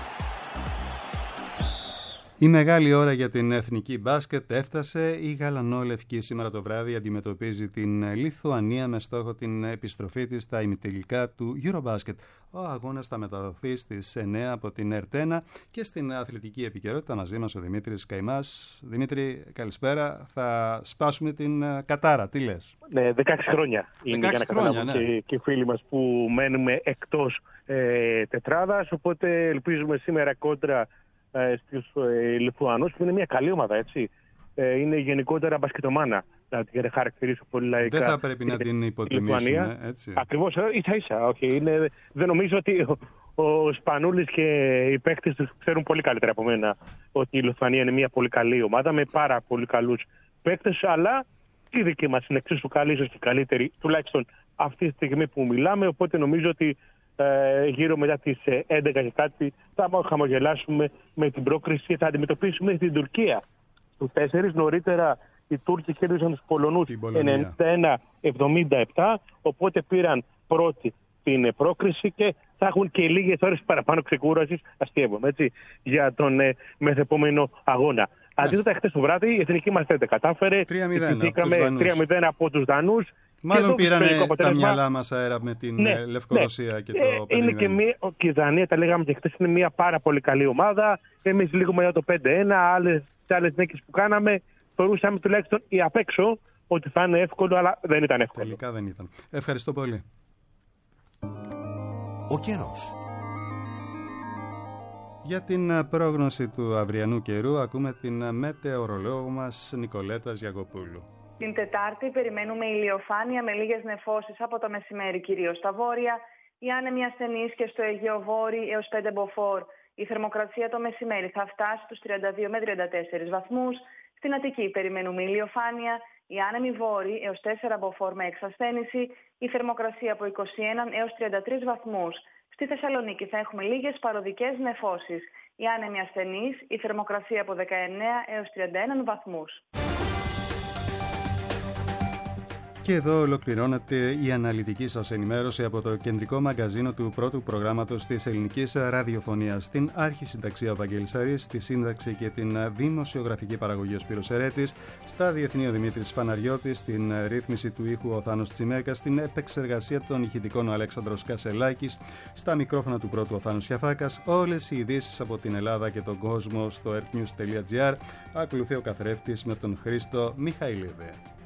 [SPEAKER 2] Η μεγάλη ώρα για την εθνική μπάσκετ έφτασε. Η γαλανόλευκη σήμερα το βράδυ αντιμετωπίζει την Λιθουανία με στόχο την επιστροφή της στα ημιτελικά του Eurobasket. Ο αγώνας θα μεταδοθεί στις 9 από την ΕΡΤ1 και στην αθλητική επικαιρότητα μαζί μας ο Δημήτρης Καημάς. Δημήτρη, καλησπέρα. Θα σπάσουμε την κατάρα. Τι λες?
[SPEAKER 14] Ναι, 16 χρόνια είναι για να καταλάβουν και οι φίλοι μας που μένουμε εκτός τετράδας. Οπότε ελπίζουμε σήμερα κόντρα στους Λιθουανούς, που είναι μια καλή ομάδα, έτσι. Είναι γενικότερα μπασκετομάνα, να την χαρακτηρίσω πολύ λαϊκά.
[SPEAKER 2] Δεν θα πρέπει να την υποτιμήσουμε, έτσι.
[SPEAKER 14] Ακριβώς, ίσα-ίσα. Δεν νομίζω ότι ο Σπανούλης και οι παίκτες τους ξέρουν πολύ καλύτερα από μένα ότι η Λιθουανία είναι μια πολύ καλή ομάδα με πάρα πολύ καλούς παίκτες, αλλά η δική μας είναι εξίσου καλή, ίσως και καλύτερη, τουλάχιστον αυτή τη στιγμή που μιλάμε. Οπότε νομίζω ότι γύρω μετά τις 11 και κάτι θα χαμογελάσουμε με την πρόκριση. Θα αντιμετωπίσουμε την Τουρκία. Του 4 νωρίτερα οι Τούρκοι κέρδισαν τους Πολωνούς 91-77, οπότε πήραν πρώτη την πρόκριση και θα έχουν και λίγες ώρες παραπάνω ξεκούρασης, αστείευομαι, έτσι, για τον μεθεπόμενο αγώνα. Αντίθετα, χθες το βράδυ η εθνική μας δεν τα κατάφερε. 3-0 από τους Δανούς.
[SPEAKER 2] Μάλλον πήρανε τα μυαλά μας αέρα με την Λευκορωσία και το 5-0.
[SPEAKER 14] Είναι και η Δανία, τα λέγαμε και χθες, είναι μια πάρα πολύ καλή ομάδα. Εμείς λίγο μετά το 5-1, σε άλλες νίκες που κάναμε, θεωρούσαμε τουλάχιστον ή απ' έξω ότι θα είναι εύκολο, αλλά δεν ήταν εύκολο.
[SPEAKER 2] Τελικά δεν ήταν. Ευχαριστώ πολύ.
[SPEAKER 13] Ο καιρός.
[SPEAKER 2] Για την πρόγνωση του αυριανού καιρού ακούμε την μετεωρολόγο μας Νικολέτα Γιαγοπούλου.
[SPEAKER 25] Την Τετάρτη περιμένουμε ηλιοφάνεια με λίγες νεφώσεις από το μεσημέρι κυρίως στα βόρεια, οι άνεμοι ασθενείς και στο Αιγαίο Βόρειο έως 5 μποφόρ. Η θερμοκρασία το μεσημέρι θα φτάσει στους 32 με 34 βαθμούς. Στην Αττική περιμένουμε ηλιοφάνεια, οι άνεμοι βόρειοι έως 4 μποφόρ με εξασθένηση, η θερμοκρασία από 21 έως 33 βαθμούς. Στη Θεσσαλονίκη θα έχουμε λίγες παροδικές νεφώσεις. Οι άνεμοι ασθενείς, η θερμοκρασία από 19 έως 31 βαθμούς.
[SPEAKER 2] Και εδώ ολοκληρώνεται η αναλυτική σας ενημέρωση από το κεντρικό μαγκαζίνο του πρώτου προγράμματος της ελληνικής ραδιοφωνίας. Στην αρχισυνταξία ο Βαγγέλης Αρής, στη σύνταξη και την δημοσιογραφική παραγωγή ο Σπύρος Ερέτης, στα διεθνή ο Δημήτρης Φαναριώτης, στην ρύθμιση του ήχου ο Θάνος Τσιμέκας, στην επεξεργασία των ηχητικών ο Αλέξανδρος Κασελάκης, στα μικρόφωνα του πρώτου ο Θάνος Χιαφάκας. Όλες οι ειδήσεις από την Ελλάδα και τον κόσμο στο earthnews.gr. Ακολουθεί ο καθρέφτης με τον Χρήστο Μιχαηλίδη.